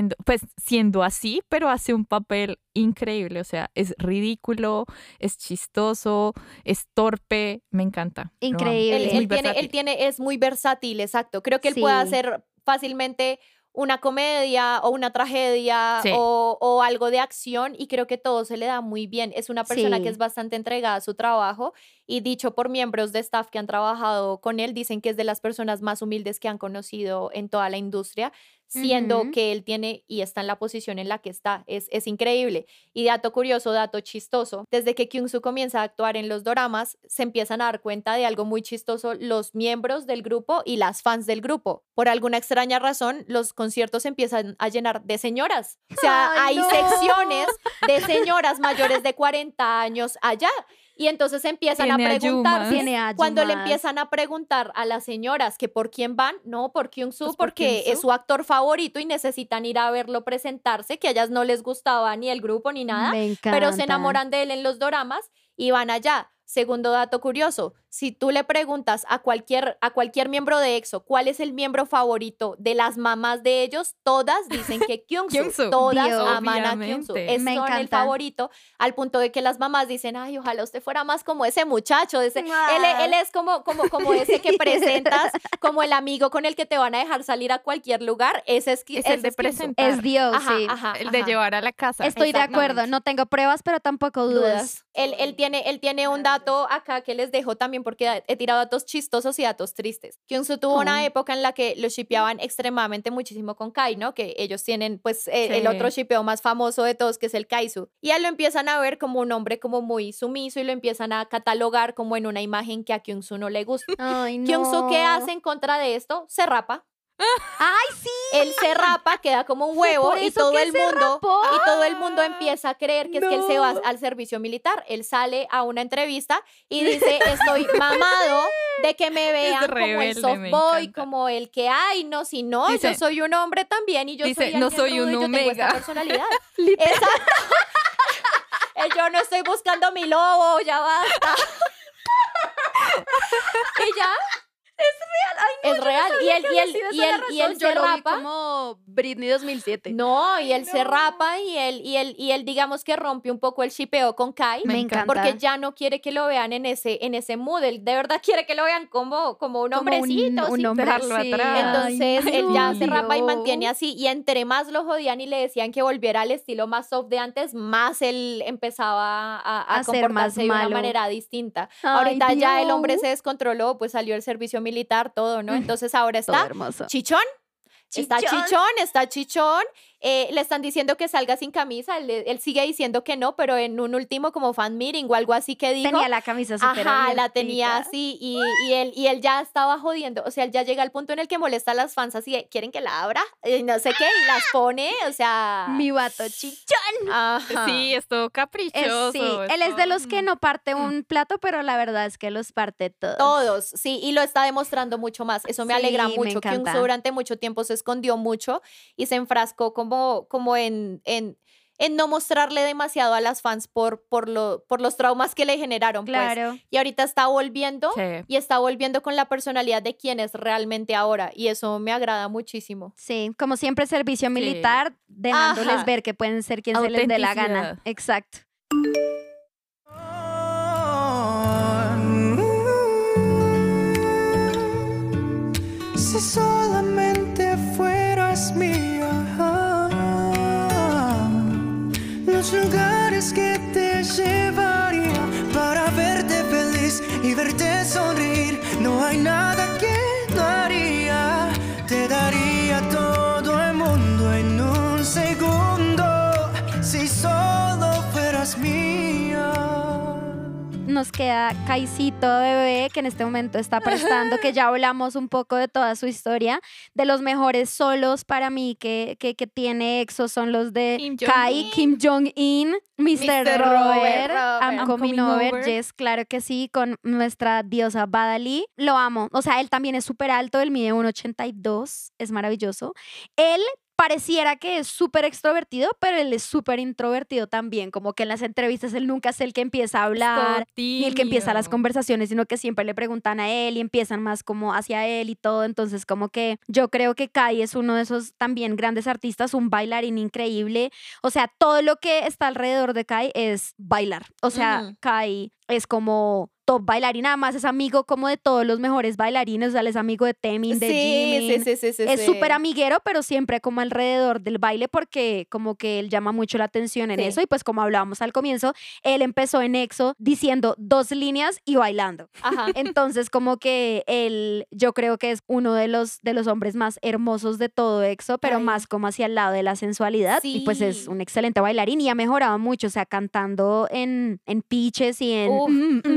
siendo así, pero hace un papel increíble, o sea, es ridículo, es chistoso, es torpe, me encanta.
Increíble.
Es muy versátil, exacto. Creo que él puede hacer fácilmente una comedia o una tragedia o algo de acción y creo que todo se le da muy bien. Es una persona que es bastante entregada a su trabajo y dicho por miembros de staff que han trabajado con él, dicen que es de las personas más humildes que han conocido en toda la industria, siendo que él tiene y está en la posición en la que está. Es increíble. Y dato curioso, dato chistoso, desde que Kyungsoo comienza a actuar en los doramas, se empiezan a dar cuenta de algo muy chistoso los miembros del grupo y las fans del grupo. Por alguna extraña razón, los conciertos se empiezan a llenar de señoras. O sea, hay secciones de señoras mayores de 40 años allá. Y entonces empiezan a preguntar, cuando le empiezan a preguntar a las señoras que por quién van, no, por Kyungsoo, porque es su actor favorito y necesitan ir a verlo presentarse, que a ellas no les gustaba ni el grupo ni nada, pero se enamoran de él en los doramas y van allá. Segundo dato curioso, si tú le preguntas a cualquier miembro de EXO cuál es el miembro favorito de las mamás de ellos, todas dicen que Kyungsoo. Todas aman a Kyungsoo. Es el favorito, al punto de que las mamás dicen, ay, ojalá usted fuera más como ese muchacho. Él es como ese que presentas, como el amigo con el que te van a dejar salir a cualquier lugar. Ese es
el de presentar.
Es Dios, sí.
El de llevar a la casa.
Estoy de acuerdo, no tengo pruebas, pero tampoco dudas.
Él tiene un dato acá que les dejo también porque he tirado datos chistosos y datos tristes. Kyungsoo tuvo una época en la que lo shippeaban extremadamente muchísimo con Kai, ¿no? Que ellos tienen pues el otro shippeo más famoso de todos que es el Kaisu. Y a él lo empiezan a ver como un hombre como muy sumiso y lo empiezan a catalogar como en una imagen que a Kyungsoo no le gusta.
Ay, no.
Kyungsoo, ¿qué hace en contra de esto? Se rapa.
¡Ay, sí!
Él se rapa, queda como un huevo y todo el mundo empieza a creer que es que él se va al servicio militar. Él sale a una entrevista y dice, estoy mamado de que me vean como el soft boy, como el que hay, no, si no, dice, yo soy un hombre también y yo soy
no soy un
rudo y yo tengo esta
omega.
personalidad. Exacto. Yo no estoy buscando mi lobo, ya basta. Y ya. Es real. Y él se rapa.
Como Britney 2007.
No, y él se rapa y él digamos que rompe un poco el shipeo con Kai.
Me encanta.
Porque ya no quiere que lo vean en ese mood. Él de verdad quiere que lo vean como un hombrecito.
Un
¿sí?
hombre,
Dejarlo
sí.
atrás.
Entonces
Ay,
él ya se
no.
rapa y mantiene así. Y entre más lo jodían y le decían que volviera al estilo más soft de antes, más él empezaba a
ser más
comportarse de una
malo.
manera distinta.
Ay,
Ahorita ya el
Dios.
hombre se descontroló, pues salió el servicio militar, todo, ¿no? Entonces ahora
Todo
está
hermoso.
chichón. Está
Chichón.
chichón. Le están diciendo que salga sin camisa. Él sigue diciendo que no, pero en un último como fan meeting o algo así que dijo.
Tenía la camisa súper
Ajá, la tenía
abiertita.
así y él ya estaba jodiendo. O sea, él ya llega al punto en el que molesta a las fans así, de, quieren que la abra, y no sé qué, y las pone, o sea.
Mi vato chichón.
Ajá.
Sí, es todo caprichoso.
Sí, él es de los que no parte
Mm.
un plato, pero la verdad es que los parte todos.
Todos, sí, y lo está demostrando mucho más. Eso me
Sí,
alegra
me
mucho.
encanta.
Kyungsoo durante mucho tiempo se escondió mucho y se enfrascó como en no mostrarle demasiado a las fans por los traumas que le generaron. Pues.
Claro.
Y ahorita está volviendo
Sí.
y está volviendo con la personalidad de quien es realmente ahora. Y eso me agrada muchísimo.
Sí, como siempre servicio militar, dejándoles
Ajá.
ver que pueden ser quien se les dé la gana.
Autenticidad.
Exacto.
Si solamente fueras mía, los lugares que te llevaría para verte feliz y verte sonreír, no hay nada que no haría. Te daría todo el mundo en un segundo, si solo fueras mía.
Nos queda Kaisito bebé, que en este momento está prestando, que ya hablamos un poco de toda su historia. De los mejores solos para mí que tiene EXO son los de
Kim
Kai,
Jong-un.
Kim Jong-un, Mr. Robert, I'm
I'm
coming
coming
over,
over.
yes, claro que sí, con nuestra diosa Badali. Lo amo. O sea, él también es súper alto, él mide 1,82, es maravilloso. Él pareciera que es súper extrovertido, pero él es súper introvertido también, como que en las entrevistas él nunca es el que empieza a hablar, ni el que empieza las conversaciones, sino que siempre le preguntan a él y empiezan más como hacia él y todo. Entonces, como que yo creo que Kai es uno de esos también grandes artistas, un bailarín increíble. O sea, todo lo que está alrededor de Kai es bailar. O sea,
Ujú.
Kai es como top bailarín, además es amigo como de todos los mejores bailarines, o sea, él es amigo de Temin, de Jimin.
Sí.
Es súper amiguero, pero siempre como alrededor del baile porque como que él llama mucho la atención en
Sí.
eso y pues como hablábamos al comienzo, él empezó en EXO diciendo 2 líneas y bailando.
Ajá.
Entonces como que él, yo creo que es uno de los hombres más hermosos de todo EXO, pero
Ay.
más como hacia el lado de la sensualidad y pues es
Sí.
un excelente bailarín y ha mejorado mucho, o sea, cantando en pitches y en...
Uf,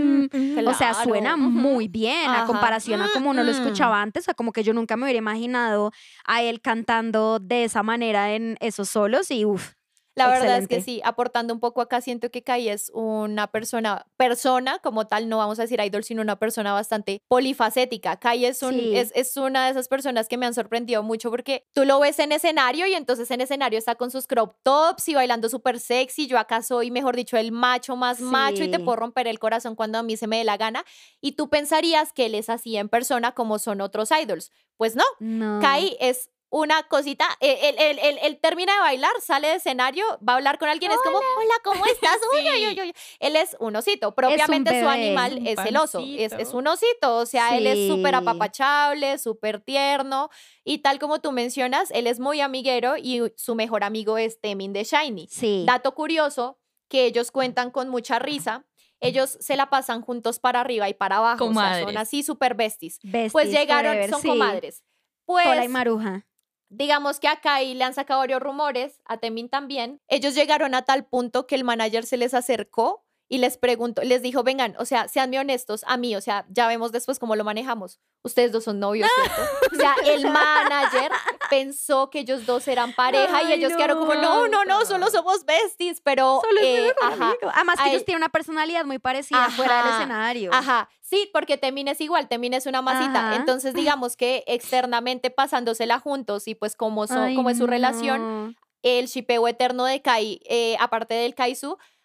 O sea,
claro.
suena
Ujú.
muy bien a
Ajá.
comparación a como uno lo escuchaba antes, o sea, como que yo nunca me hubiera imaginado a él cantando de esa manera en esos solos y uff.
La verdad es que
Excelente.
sí, aportando un poco acá, siento que Kai es una persona como tal, no vamos a decir idol, sino una persona bastante polifacética. Kai es,
Sí.
es una de esas personas que me han sorprendido mucho porque tú lo ves en escenario y entonces en escenario está con sus crop tops y bailando súper sexy. Yo acá soy, mejor dicho, el macho más macho y te
Sí.
puedo romper el corazón cuando a mí se me dé la gana. Y tú pensarías que él es así en persona como son otros idols. Pues no,
No.
Kai es una cosita, él termina de bailar, sale de escenario, va a hablar con alguien, es como, hola, ¿cómo estás? Uy, uy, uy, uy. Él es un osito, propiamente su
bebé.
animal
Un
es el oso, es
pancito.
un osito, o sea, él es súper
Sí.
apapachable, súper tierno, y tal como tú mencionas, él es muy amiguero y su mejor amigo es Temin de Shiny.
Sí.
Dato curioso, que ellos cuentan con mucha risa, ellos se la pasan juntos para arriba y para abajo, o sea, son
Comadres.
así súper besties.
Besties
Pues llegaron,
forever,
son
sí.
comadres. Pues
Pola y Maruja.
digamos que a Kai le han sacado varios rumores, a Temin también. Ellos llegaron a tal punto que el manager se les acercó y les preguntó, les dijo, vengan, o sea, seanme honestos a mí, o sea, ya vemos después cómo lo manejamos. Ustedes dos son novios, ¿cierto? O sea, el manager pensó que ellos dos eran pareja y
Ay,
ellos quedaron como,
no.
no, solo somos besties, pero...
Solo es mi mejor
ajá,
amigo. Además que
a
ellos
él-
tienen una personalidad muy parecida fuera del
Ajá,
escenario.
Ajá, sí, porque Temin es igual, Temin es una masita.
Ajá.
Entonces, digamos que externamente pasándosela juntos y pues como,
Ay,
como es su relación,
no.
el shipeo eterno de Kai, aparte del Kaisu,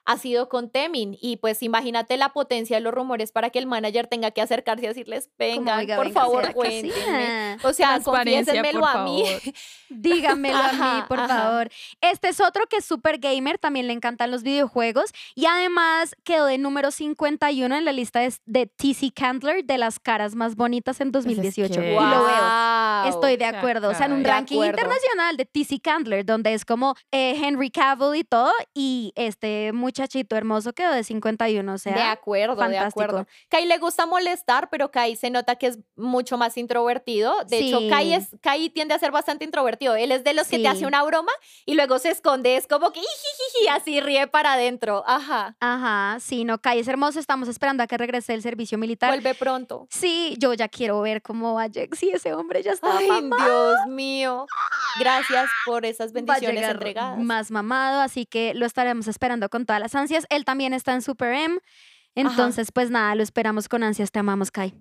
ha sido con Temin. Y pues imagínate la potencia de los rumores para que el manager tenga que acercarse y decirles, vengan,
oiga,
por
venga,
favor,
¿será que sí?
cuéntenme. O sea,
Transparencia,
confiésenmelo
por
a mí.
favor.
Dígamelo a mí,
Ajá,
por
ajá.
favor. Este es otro que es super gamer, también le encantan los videojuegos y además quedó de número 51 en la lista de TC Candler de las caras más bonitas en 2018.
que-
Y lo veo.
Wow.
Estoy de
Se
acuerdo. O sea, en un
De
ranking
acuerdo.
internacional de TC Candler, donde es como Henry Cavill y todo, y este muchachito hermoso quedó de 51. O sea,
de acuerdo, de
fantástico.
acuerdo. Kai le gusta molestar, pero Kai se nota que es mucho más introvertido. De hecho,
Sí.
Kai tiende a ser bastante introvertido. Él es de los que
Sí.
te hace una broma y luego se esconde. Es como que jijiji, así ríe para adentro. Ajá.
Ajá, sí, no, Kai es hermoso. Estamos esperando a que regrese el servicio militar.
Vuelve pronto.
Sí, yo ya quiero ver cómo va Jexy, ese hombre ya está
Ay,
mamado.
Dios mío. Gracias por esas
Va a
bendiciones
llegar
entregadas.
más mamado, así que lo estaremos esperando con todas las ansias. Él también está en Super M, entonces pues nada, lo esperamos con ansias. Te amamos, Kai.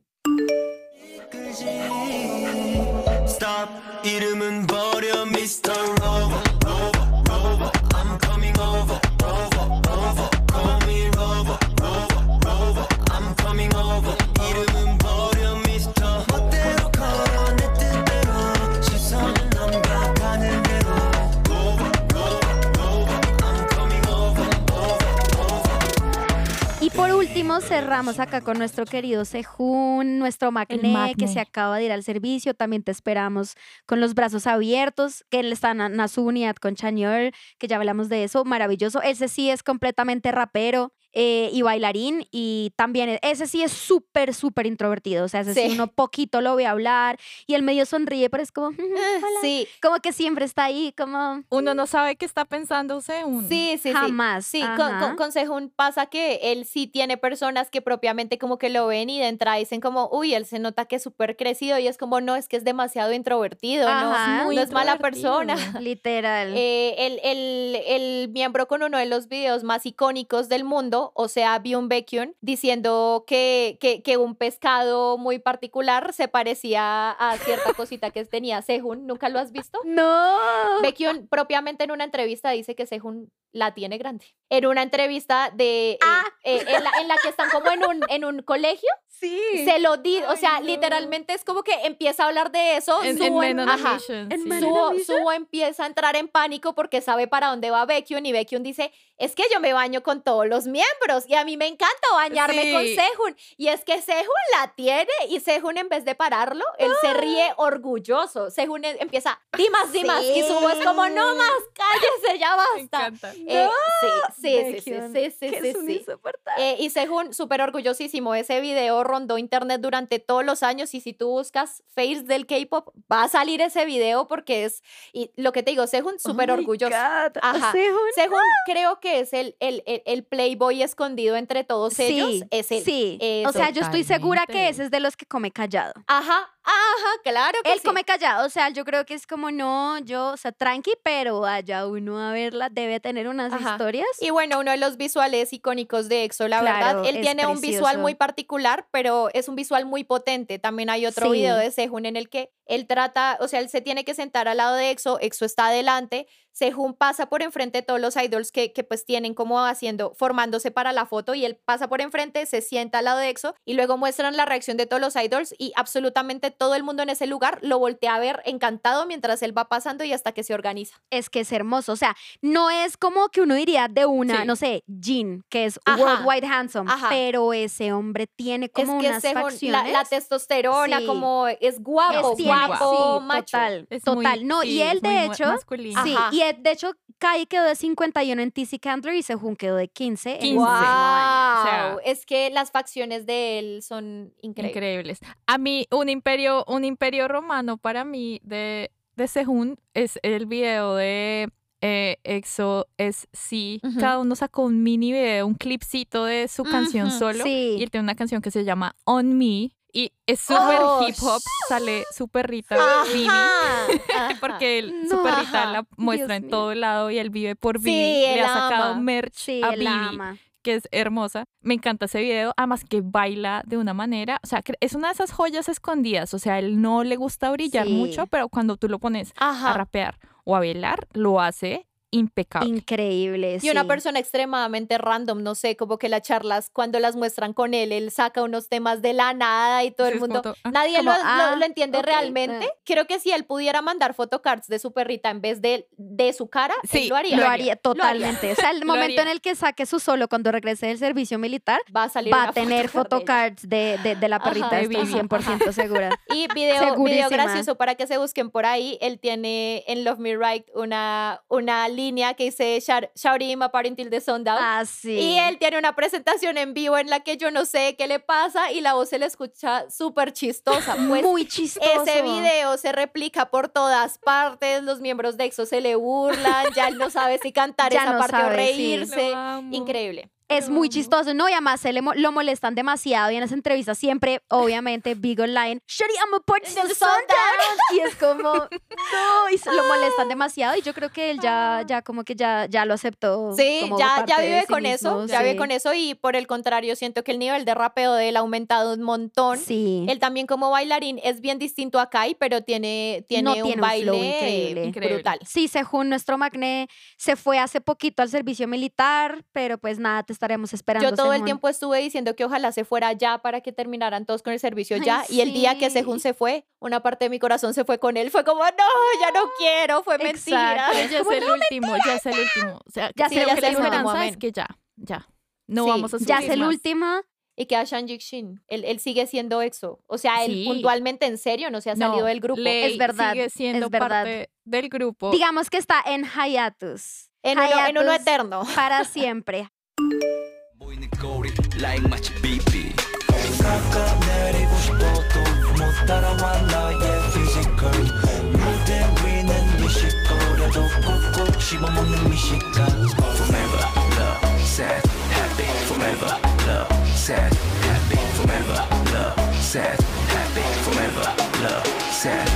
Stop 이름은 버려 Mr. Rover Rover Rover I'm coming over over over Call me Rover Rover Rover I'm coming over 이름은 버려 Mr. 멋대로 걸어 내 뜻대로 시선은 넘겨가는 대로 Rover Rover Rover I'm coming over over
Y por último, cerramos acá con nuestro querido Sehun, nuestro Maknae, que se acaba de ir al servicio. También te esperamos con los brazos abiertos, que él está en su unidad con Chanyeol, que ya hablamos de eso, maravilloso. Ese sí es completamente rapero y bailarín, y también ese sí es súper, súper introvertido. O sea, ese sí
Sí.
uno poquito lo ve hablar y él medio sonríe, pero es como, hola.
Sí,
Como que siempre está ahí, como
Uno no sabe qué está pensando Sehun.
sí, sí.
jamás.
Sí,
Ajá.
con Sehun pasa que él sí tiene personas que propiamente como que lo ven y de entrada dicen como, uy, él se nota que es súper crecido y es como, no, es que es demasiado introvertido,
Ajá.
no es mala
introvertido.
persona.
Literal.
El miembro con uno de los videos más icónicos del mundo, o sea, Byung Baekhyun, diciendo que un pescado muy particular se parecía a cierta cosita que tenía Sehun. ¿Nunca lo has visto?
No.
Baekhyun propiamente en una entrevista dice que Sehun la tiene grande. En una entrevista en la que están como en un colegio,
Sí.
se lo di, o
Ay,
sea,
no.
literalmente es como que empieza a hablar de eso,
En
Suho
Men on a
ajá,
Mission,
En
sí.
Men on a Mission.
Suho empieza a entrar en pánico porque sabe para dónde va Baekhyun y Baekhyun dice, es que yo me baño con todos los miembros y a mí me encanta bañarme
Sí.
con Sehun y es que Sehun la tiene y Sehun en vez de pararlo, él se ríe orgulloso. Sehun empieza, di más y Suho es como, no más, cállese, ya
Me
basta.
encanta.
Sí.
Que es un insoportable.
Y Sehun, súper orgullosísimo, ese video rondó internet durante todos los años y si tú buscas face del K-pop, va a salir ese video porque es, y lo que te digo, Sehun súper orgulloso. Ajá. Sehun creo que es el playboy escondido entre todos ellos. Es él.
Sí.
Eso.
O sea, yo estoy segura que
Totalmente.
ese es de los que come callado.
Ajá, claro que
Él
sí.
come callado, o sea, yo creo que es como no, o sea, tranqui, pero allá uno a verla debe tener unas
Ajá.
historias.
Y bueno, uno de los visuales icónicos de EXO, la
Claro,
verdad, él
es
tiene un visual
precioso.
muy particular, pero es un visual muy potente. También hay otro
Sí.
video de Sehun en el que él trata, o sea, él se tiene que sentar al lado de EXO está adelante, Sehun pasa por enfrente de todos los idols que pues tienen como formándose para la foto y él pasa por enfrente, se sienta al lado de EXO y luego muestran la reacción de todos los idols y absolutamente todo el mundo en ese lugar lo voltea a ver encantado mientras él va pasando y hasta que se organiza.
Es que es hermoso, o sea, no es como que uno diría de una,
Sí.
no sé, Jin, que es
Ajá.
worldwide handsome,
Ajá.
pero ese hombre tiene como
es que
unas
Sehun,
facciones.
la testosterona,
Sí.
como es guapo,
Es
guapo,
sí,
macho.
total,
Es
total.
muy-
No,
sí,
y él
es muy
de hecho,
masculino.
sí,
Ajá.
y de hecho Kai quedó de 51 en TC Candler y Sehun quedó de 15 en
15.
el
Wow,
mismo año.
O sea,
es que las facciones de él son increíbles.
Increíbles. A mí, un imperio romano para mí de Sehun es el video de EXO SC.
Ujú.
Cada uno sacó un mini video, un clipcito de su canción
Ujú,
solo.
sí.
Y él tiene una canción que se llama On Me. Y es súper
Oh,
hip hop. Sale su perrita Vivi.
Ajá.
Porque
No,
su perrita
ajá.
la muestra
Dios
en todo lado y él vive por
Sí,
Vivi. Le
él
ha sacado
ama.
merch
Sí,
a
él
Vivi,
la ama.
que es hermosa. Me encanta ese video, además que baila de una manera, o sea, es una de esas joyas escondidas, o sea, a él no le gusta brillar
Sí.
mucho, pero cuando tú lo pones a
Ajá.
rapear o a bailar, lo hace impecable.
Increíble,
Y una persona extremadamente random, no sé, como que las charlas, cuando las muestran con él saca unos temas de la nada y todo
Sí,
el
es
mundo,
como
nadie
como,
lo entiende
ok,
realmente. Creo que si él pudiera mandar photocards de su perrita en vez de su cara,
Sí,
él lo haría.
Lo haría totalmente. O sea, el
Lo
momento en
haría.
el que saque su solo cuando regrese del servicio militar,
Va a salir
va
una
a tener
photocard de ella.
photocards de la perrita,
Ajá,
de
estoy
Vivi.
100% segura.
Y video
Segurísima.
gracioso para que se busquen por ahí. Él tiene en Love Me Right una línea que dice Shouting my party until the sundown.
Ah, sí.
Y él tiene una presentación en vivo en la que yo no sé qué le pasa y la voz se le escucha súper chistosa. Pues
muy chistoso.
ese video se replica por todas partes, los miembros de EXO se le burlan, ya él no sabe si cantar
Ya
esa
no
parte o
sabe, sí.
reírse.
Lo amo.
Increíble.
Es muy chistoso, ¿no? Y además lo molestan demasiado y en las entrevistas siempre, obviamente, big online, Shorty, I'm a part of the sundown. Y es como, no, y se lo molestan demasiado y yo creo que él ya como que ya lo aceptó.
Sí,
como
ya
parte de
vive
sí
con
mismo,
eso, ya
sí.
vive con eso y por el contrario siento que el nivel de rapeo de él ha aumentado un montón.
Sí.
Él también como bailarín es bien distinto a Kai, pero tiene
No,
un
tiene un
baile
flow increíble.
Increíble.
brutal.
Sí, Sehun, nuestro magné, se fue hace poquito al servicio militar, pero pues nada, te estaremos esperando.
Yo todo el
Sehun.
tiempo estuve diciendo que ojalá se fuera ya para que terminaran todos con el servicio
Ay,
ya. Y el día que
sí.
Sehun se fue, una parte de mi corazón se fue con él. Fue como, no, ya no quiero, fue mentira.
Exacto.
Pero ya es el último, ya es el último. O sea,
Ya
creo
es el
que la
último.
esperanza
Amén.
es que ya. No
Sí,
vamos a
Ya
sufrir
es el
más.
último.
Y que a Shang Shin, él sigue siendo EXO. O sea, él
Sí.
puntualmente en serio no se ha
No,
salido del grupo.
Lei
Es verdad,
sigue siendo
es verdad.
parte del grupo.
Digamos que está en hiatus.
En uno
Hiatus
eterno.
Para siempre.
보이는 거울이 like 마치 BP 깎아내리고 싶어도 못 따라와 너의 physical 무대 위는 미식거려도 꾹꾹 씹어먹는 미식가 Forever love, sad, happy Forever love, sad, happy Forever love, sad, happy Forever love, sad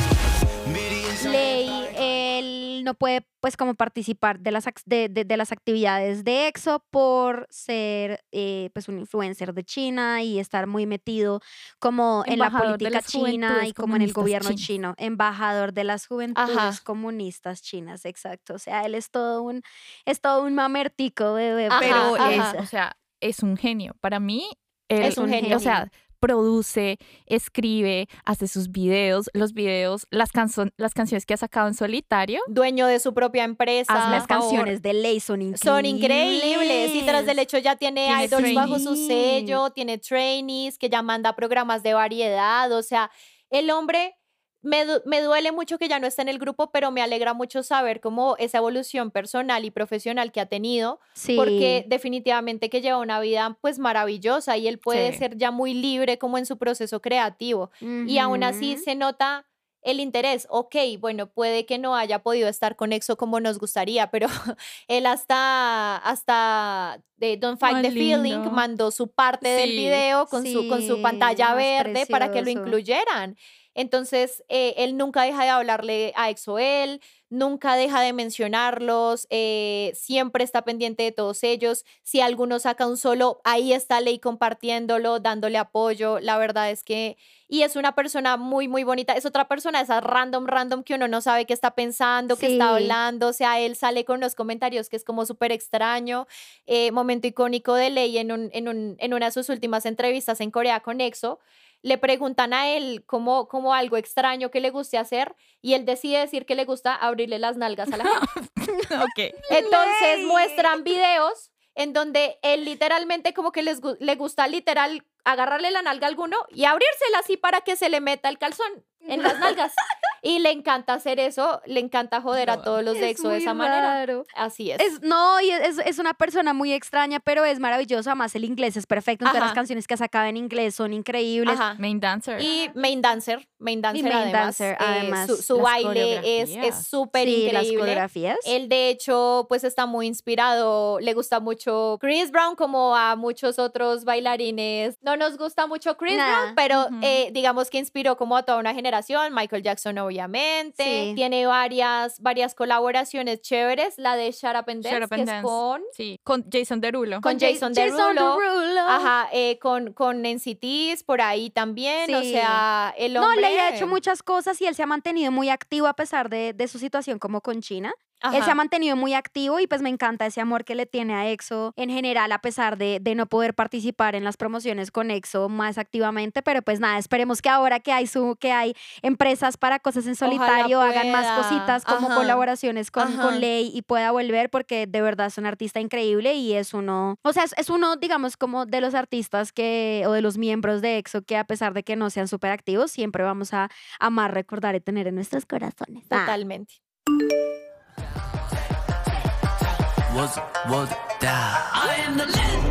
Lei, él no puede pues como participar de las actividades de EXO por ser pues un influencer de China y estar muy metido como en la
Embajador de
política
las
china
juventudes
y como en el
comunistas
gobierno
chinas.
chino, embajador de las juventudes
Ajá.
comunistas chinas, exacto. O sea, él es todo un mamertico, bebé.
Ajá,
Pero
ajá.
o sea, es un genio. Para mí, él,
Es un genio.
O sea, produce, escribe, hace sus videos, las canciones que ha sacado en solitario.
Dueño de su propia empresa.
Las
por favor.
canciones de Lei son increíbles.
Son increíbles y tras del hecho ya tiene
Tiene
idols bajo su
trainees.
sello, tiene trainees que ya manda programas de variedad, o sea, el hombre me duele mucho que ya no esté en el grupo, pero me alegra mucho saber cómo esa evolución personal y profesional que ha tenido,
Sí.
porque definitivamente que lleva una vida pues maravillosa y él puede
Sí.
ser ya muy libre como en su proceso creativo. Y aún así
Ujú.
se nota el interés. Ok, bueno, puede que no haya podido estar con EXO como nos gustaría, pero él hasta de Don't Fight
Ay,
the Feeling
lindo.
mandó su parte del
Sí,
video con su
sí,
pantalla
más
verde para que lo
precioso.
incluyeran. Entonces, él nunca deja de hablarle a EXO-L, nunca deja de mencionarlos, siempre está pendiente de todos ellos. Si alguno saca un solo, ahí está Lei compartiéndolo, dándole apoyo. La verdad es que, y es una persona muy, muy bonita. Es otra persona, esa random que uno no sabe qué está pensando, qué está
Sí.
hablando. O sea, él sale con los comentarios que es como súper extraño. Momento icónico de Lei en una de sus últimas entrevistas en Corea con EXO. Le preguntan a él como algo extraño que le guste hacer y él decide decir que le gusta abrirle las nalgas a la gente.
Ok.
Entonces
Ley.
muestran videos en donde él literalmente como que le gusta literal agarrarle la nalga a alguno y abrírsela así para que se le meta el calzón en las nalgas. Y le encanta hacer eso, le encanta joder a
No,
todos los de
Es
EXO de
muy
esa manera.
raro.
Así es.
No, y es una persona muy extraña, pero es maravillosa. Además, el inglés es perfecto. Entonces,
Ajá.
las canciones que ha sacado en inglés son increíbles.
Ajá.
Main dancer.
Y main dancer
main
además.
dancer, además.
Su
Las
baile es
coreografías.
súper
Sí, las
increíble.
coreografías.
Él de hecho pues está muy inspirado, le gusta mucho Chris Brown como a muchos otros bailarines. No nos gusta mucho Chris
Nah.
Brown, pero
Ujú.
digamos que inspiró como a toda una generación. Michael Jackson obviamente.
Sí.
Tiene varias colaboraciones chéveres. La de Shut Up and Dance,
Shut Up
que
and
es
Dance.
con...
Sí, con Jason Derulo.
Con Jason Derulo.
Derulo.
Ajá, con NCTs por ahí también, o
Sí.
sea, el
No,
hombre...
le ha hecho muchas cosas y él se ha mantenido muy activo a pesar de su situación como con China. Él se ha mantenido muy activo y pues me encanta ese amor que le tiene a EXO en general, a pesar de no poder participar en las promociones con EXO más activamente, pero pues nada, esperemos que ahora que hay empresas para cosas en solitario hagan más cositas como colaboraciones con Lay y pueda volver, porque de verdad es un artista increíble y es uno, o sea, es uno, digamos, como de los artistas o de los miembros de EXO que a pesar de que no sean súper activos, siempre vamos a amar, recordar y tener en nuestros corazones.
Totalmente.
I am the legend.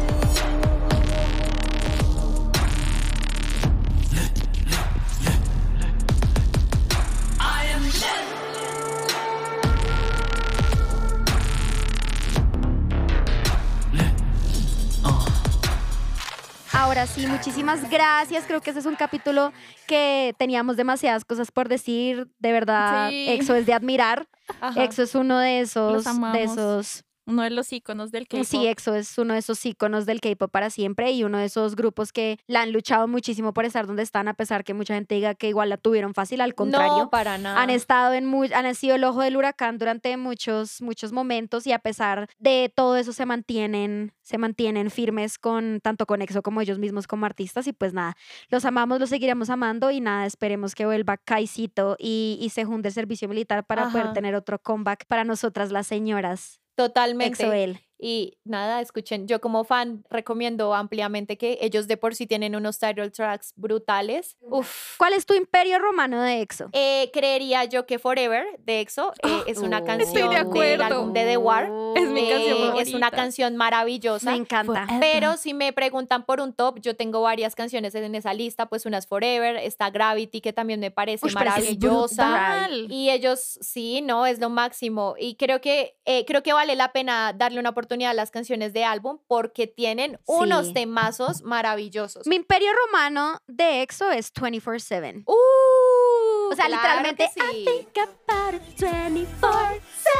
Ahora sí, muchísimas gracias. Creo que ese es un capítulo que teníamos demasiadas cosas por decir. De verdad,
Sí.
EXO es de admirar. EXO es uno de
Los
esos,
amamos. Uno de los íconos del K-pop.
Sí, EXO es uno de esos íconos del K-pop para siempre y uno de esos grupos que la han luchado muchísimo por estar donde están, a pesar que mucha gente diga que igual la tuvieron fácil. Al contrario,
No, para nada.
han sido el ojo del huracán durante muchos momentos y a pesar de todo eso se mantienen firmes tanto con EXO como ellos mismos como artistas y pues nada, los amamos, los seguiremos amando y nada, esperemos que vuelva Kaisito y se junte el servicio militar para poder tener otro comeback para nosotras las señoras.
Totalmente.
EXO-L.
Y nada, escuchen, yo como fan recomiendo ampliamente que ellos de por sí tienen unos title tracks brutales. Uf.
¿Cuál es tu imperio romano de EXO?
Creería yo que Forever de EXO es una canción
Estoy de
del
acuerdo.
álbum de The War.
Es mi canción favorita.
Es una canción maravillosa.
Me encanta.
Pero si me preguntan por un top, yo tengo varias canciones en esa lista, pues una es Forever, está Gravity, que también me parece
Ush, pero es que es
maravillosa.
brutal.
Y ellos, sí, no, es lo máximo. Y creo que vale la pena darle una oportunidad a las canciones de álbum porque tienen unos temazos maravillosos.
Mi imperio romano de EXO es 24/7. O sea,
Claro
literalmente,
que sí.
I think about it 24/7.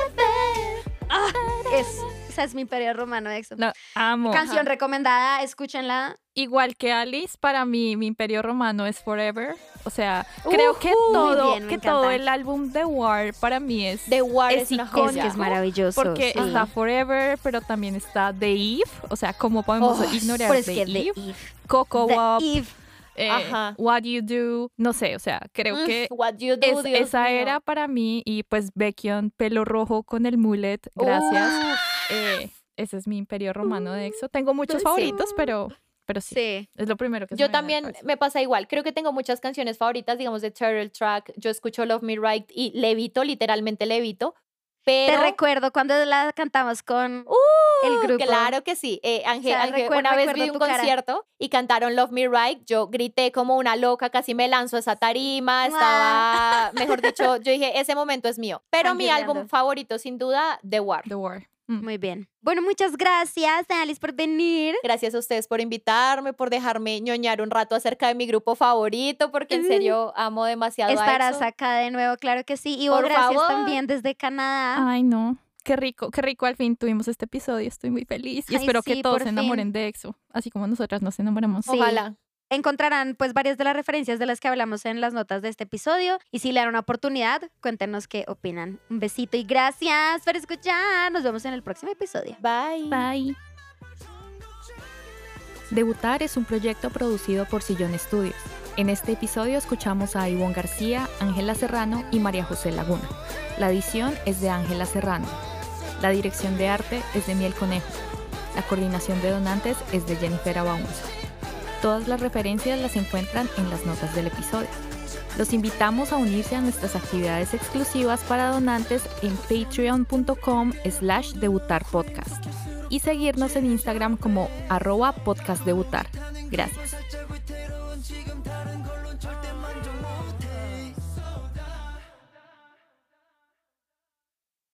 Esa es mi imperio romano de EXO.
No, amo.
Canción recomendada, escúchenla.
Igual que Alice, para mí mi imperio romano es Forever. O sea, creo que
muy bien, me
todo
encanta.
el álbum The War para mí es
The War
es
es una
icónico.
Es que es maravilloso.
Porque
sí.
está Forever, pero también está The Eve. O sea, ¿cómo podemos ignorar
Pero es
The
que
Eve?
The Eve.
Coco
The
Wop,
Eve.
What You Do. No sé, o sea, creo que
What You Do, Dios
esa
mío.
era para mí. Y pues Baekhyun, pelo rojo con el mullet. Gracias. Ese es mi imperio romano de EXO. Tengo muchos favoritos, pero sí,
Sí.
es lo primero que se
Yo
me viene a la
también
cabeza.
me pasa igual. Creo que tengo muchas canciones favoritas, digamos, de Turtle Track. Yo escucho Love Me Right y levito, literalmente levito. Pero
Te recuerdo cuando la cantamos con el grupo.
claro que sí. Ángel, una vez vi un
tu cara.
concierto y cantaron Love Me Right. Yo grité como una loca, casi me lanzo a esa tarima. Estaba, mejor dicho, yo dije, ese momento es mío. Pero mi
Fangirleando.
álbum favorito, sin duda, The War.
The War.
Muy bien. Bueno, muchas gracias, Alice, por venir.
Gracias a ustedes por invitarme, por dejarme ñoñar un rato acerca de mi grupo favorito, porque en serio amo demasiado a
Estarás
EXO.
acá de nuevo, claro que sí. Y
Por
gracias
favor.
también desde Canadá.
Ay, no. Qué rico al fin tuvimos este episodio. Estoy muy feliz. Y
Ay,
espero que
sí,
todos
por
se
fin.
enamoren de EXO, así como nosotras nos enamoramos.
Sí.
Ojalá.
Encontrarán pues varias de las referencias de las que hablamos en las notas de este episodio y si le dan una oportunidad, cuéntenos qué opinan. Un besito y gracias por escuchar. Nos vemos en el próximo episodio.
Bye.
Bye. Debutar es un proyecto producido por Sillón Studios. En este episodio escuchamos a Ivonne García, Ángela Serrano y María José Laguna. La edición es de Ángela Serrano. La dirección de arte es de Miel Conejo. La coordinación de donantes es de Jennifer Abaunza. Todas las referencias las encuentran en las notas del episodio. Los invitamos a unirse a nuestras actividades exclusivas para donantes en patreon.com/debutarpodcast y seguirnos en Instagram como @podcastdebutar. Gracias.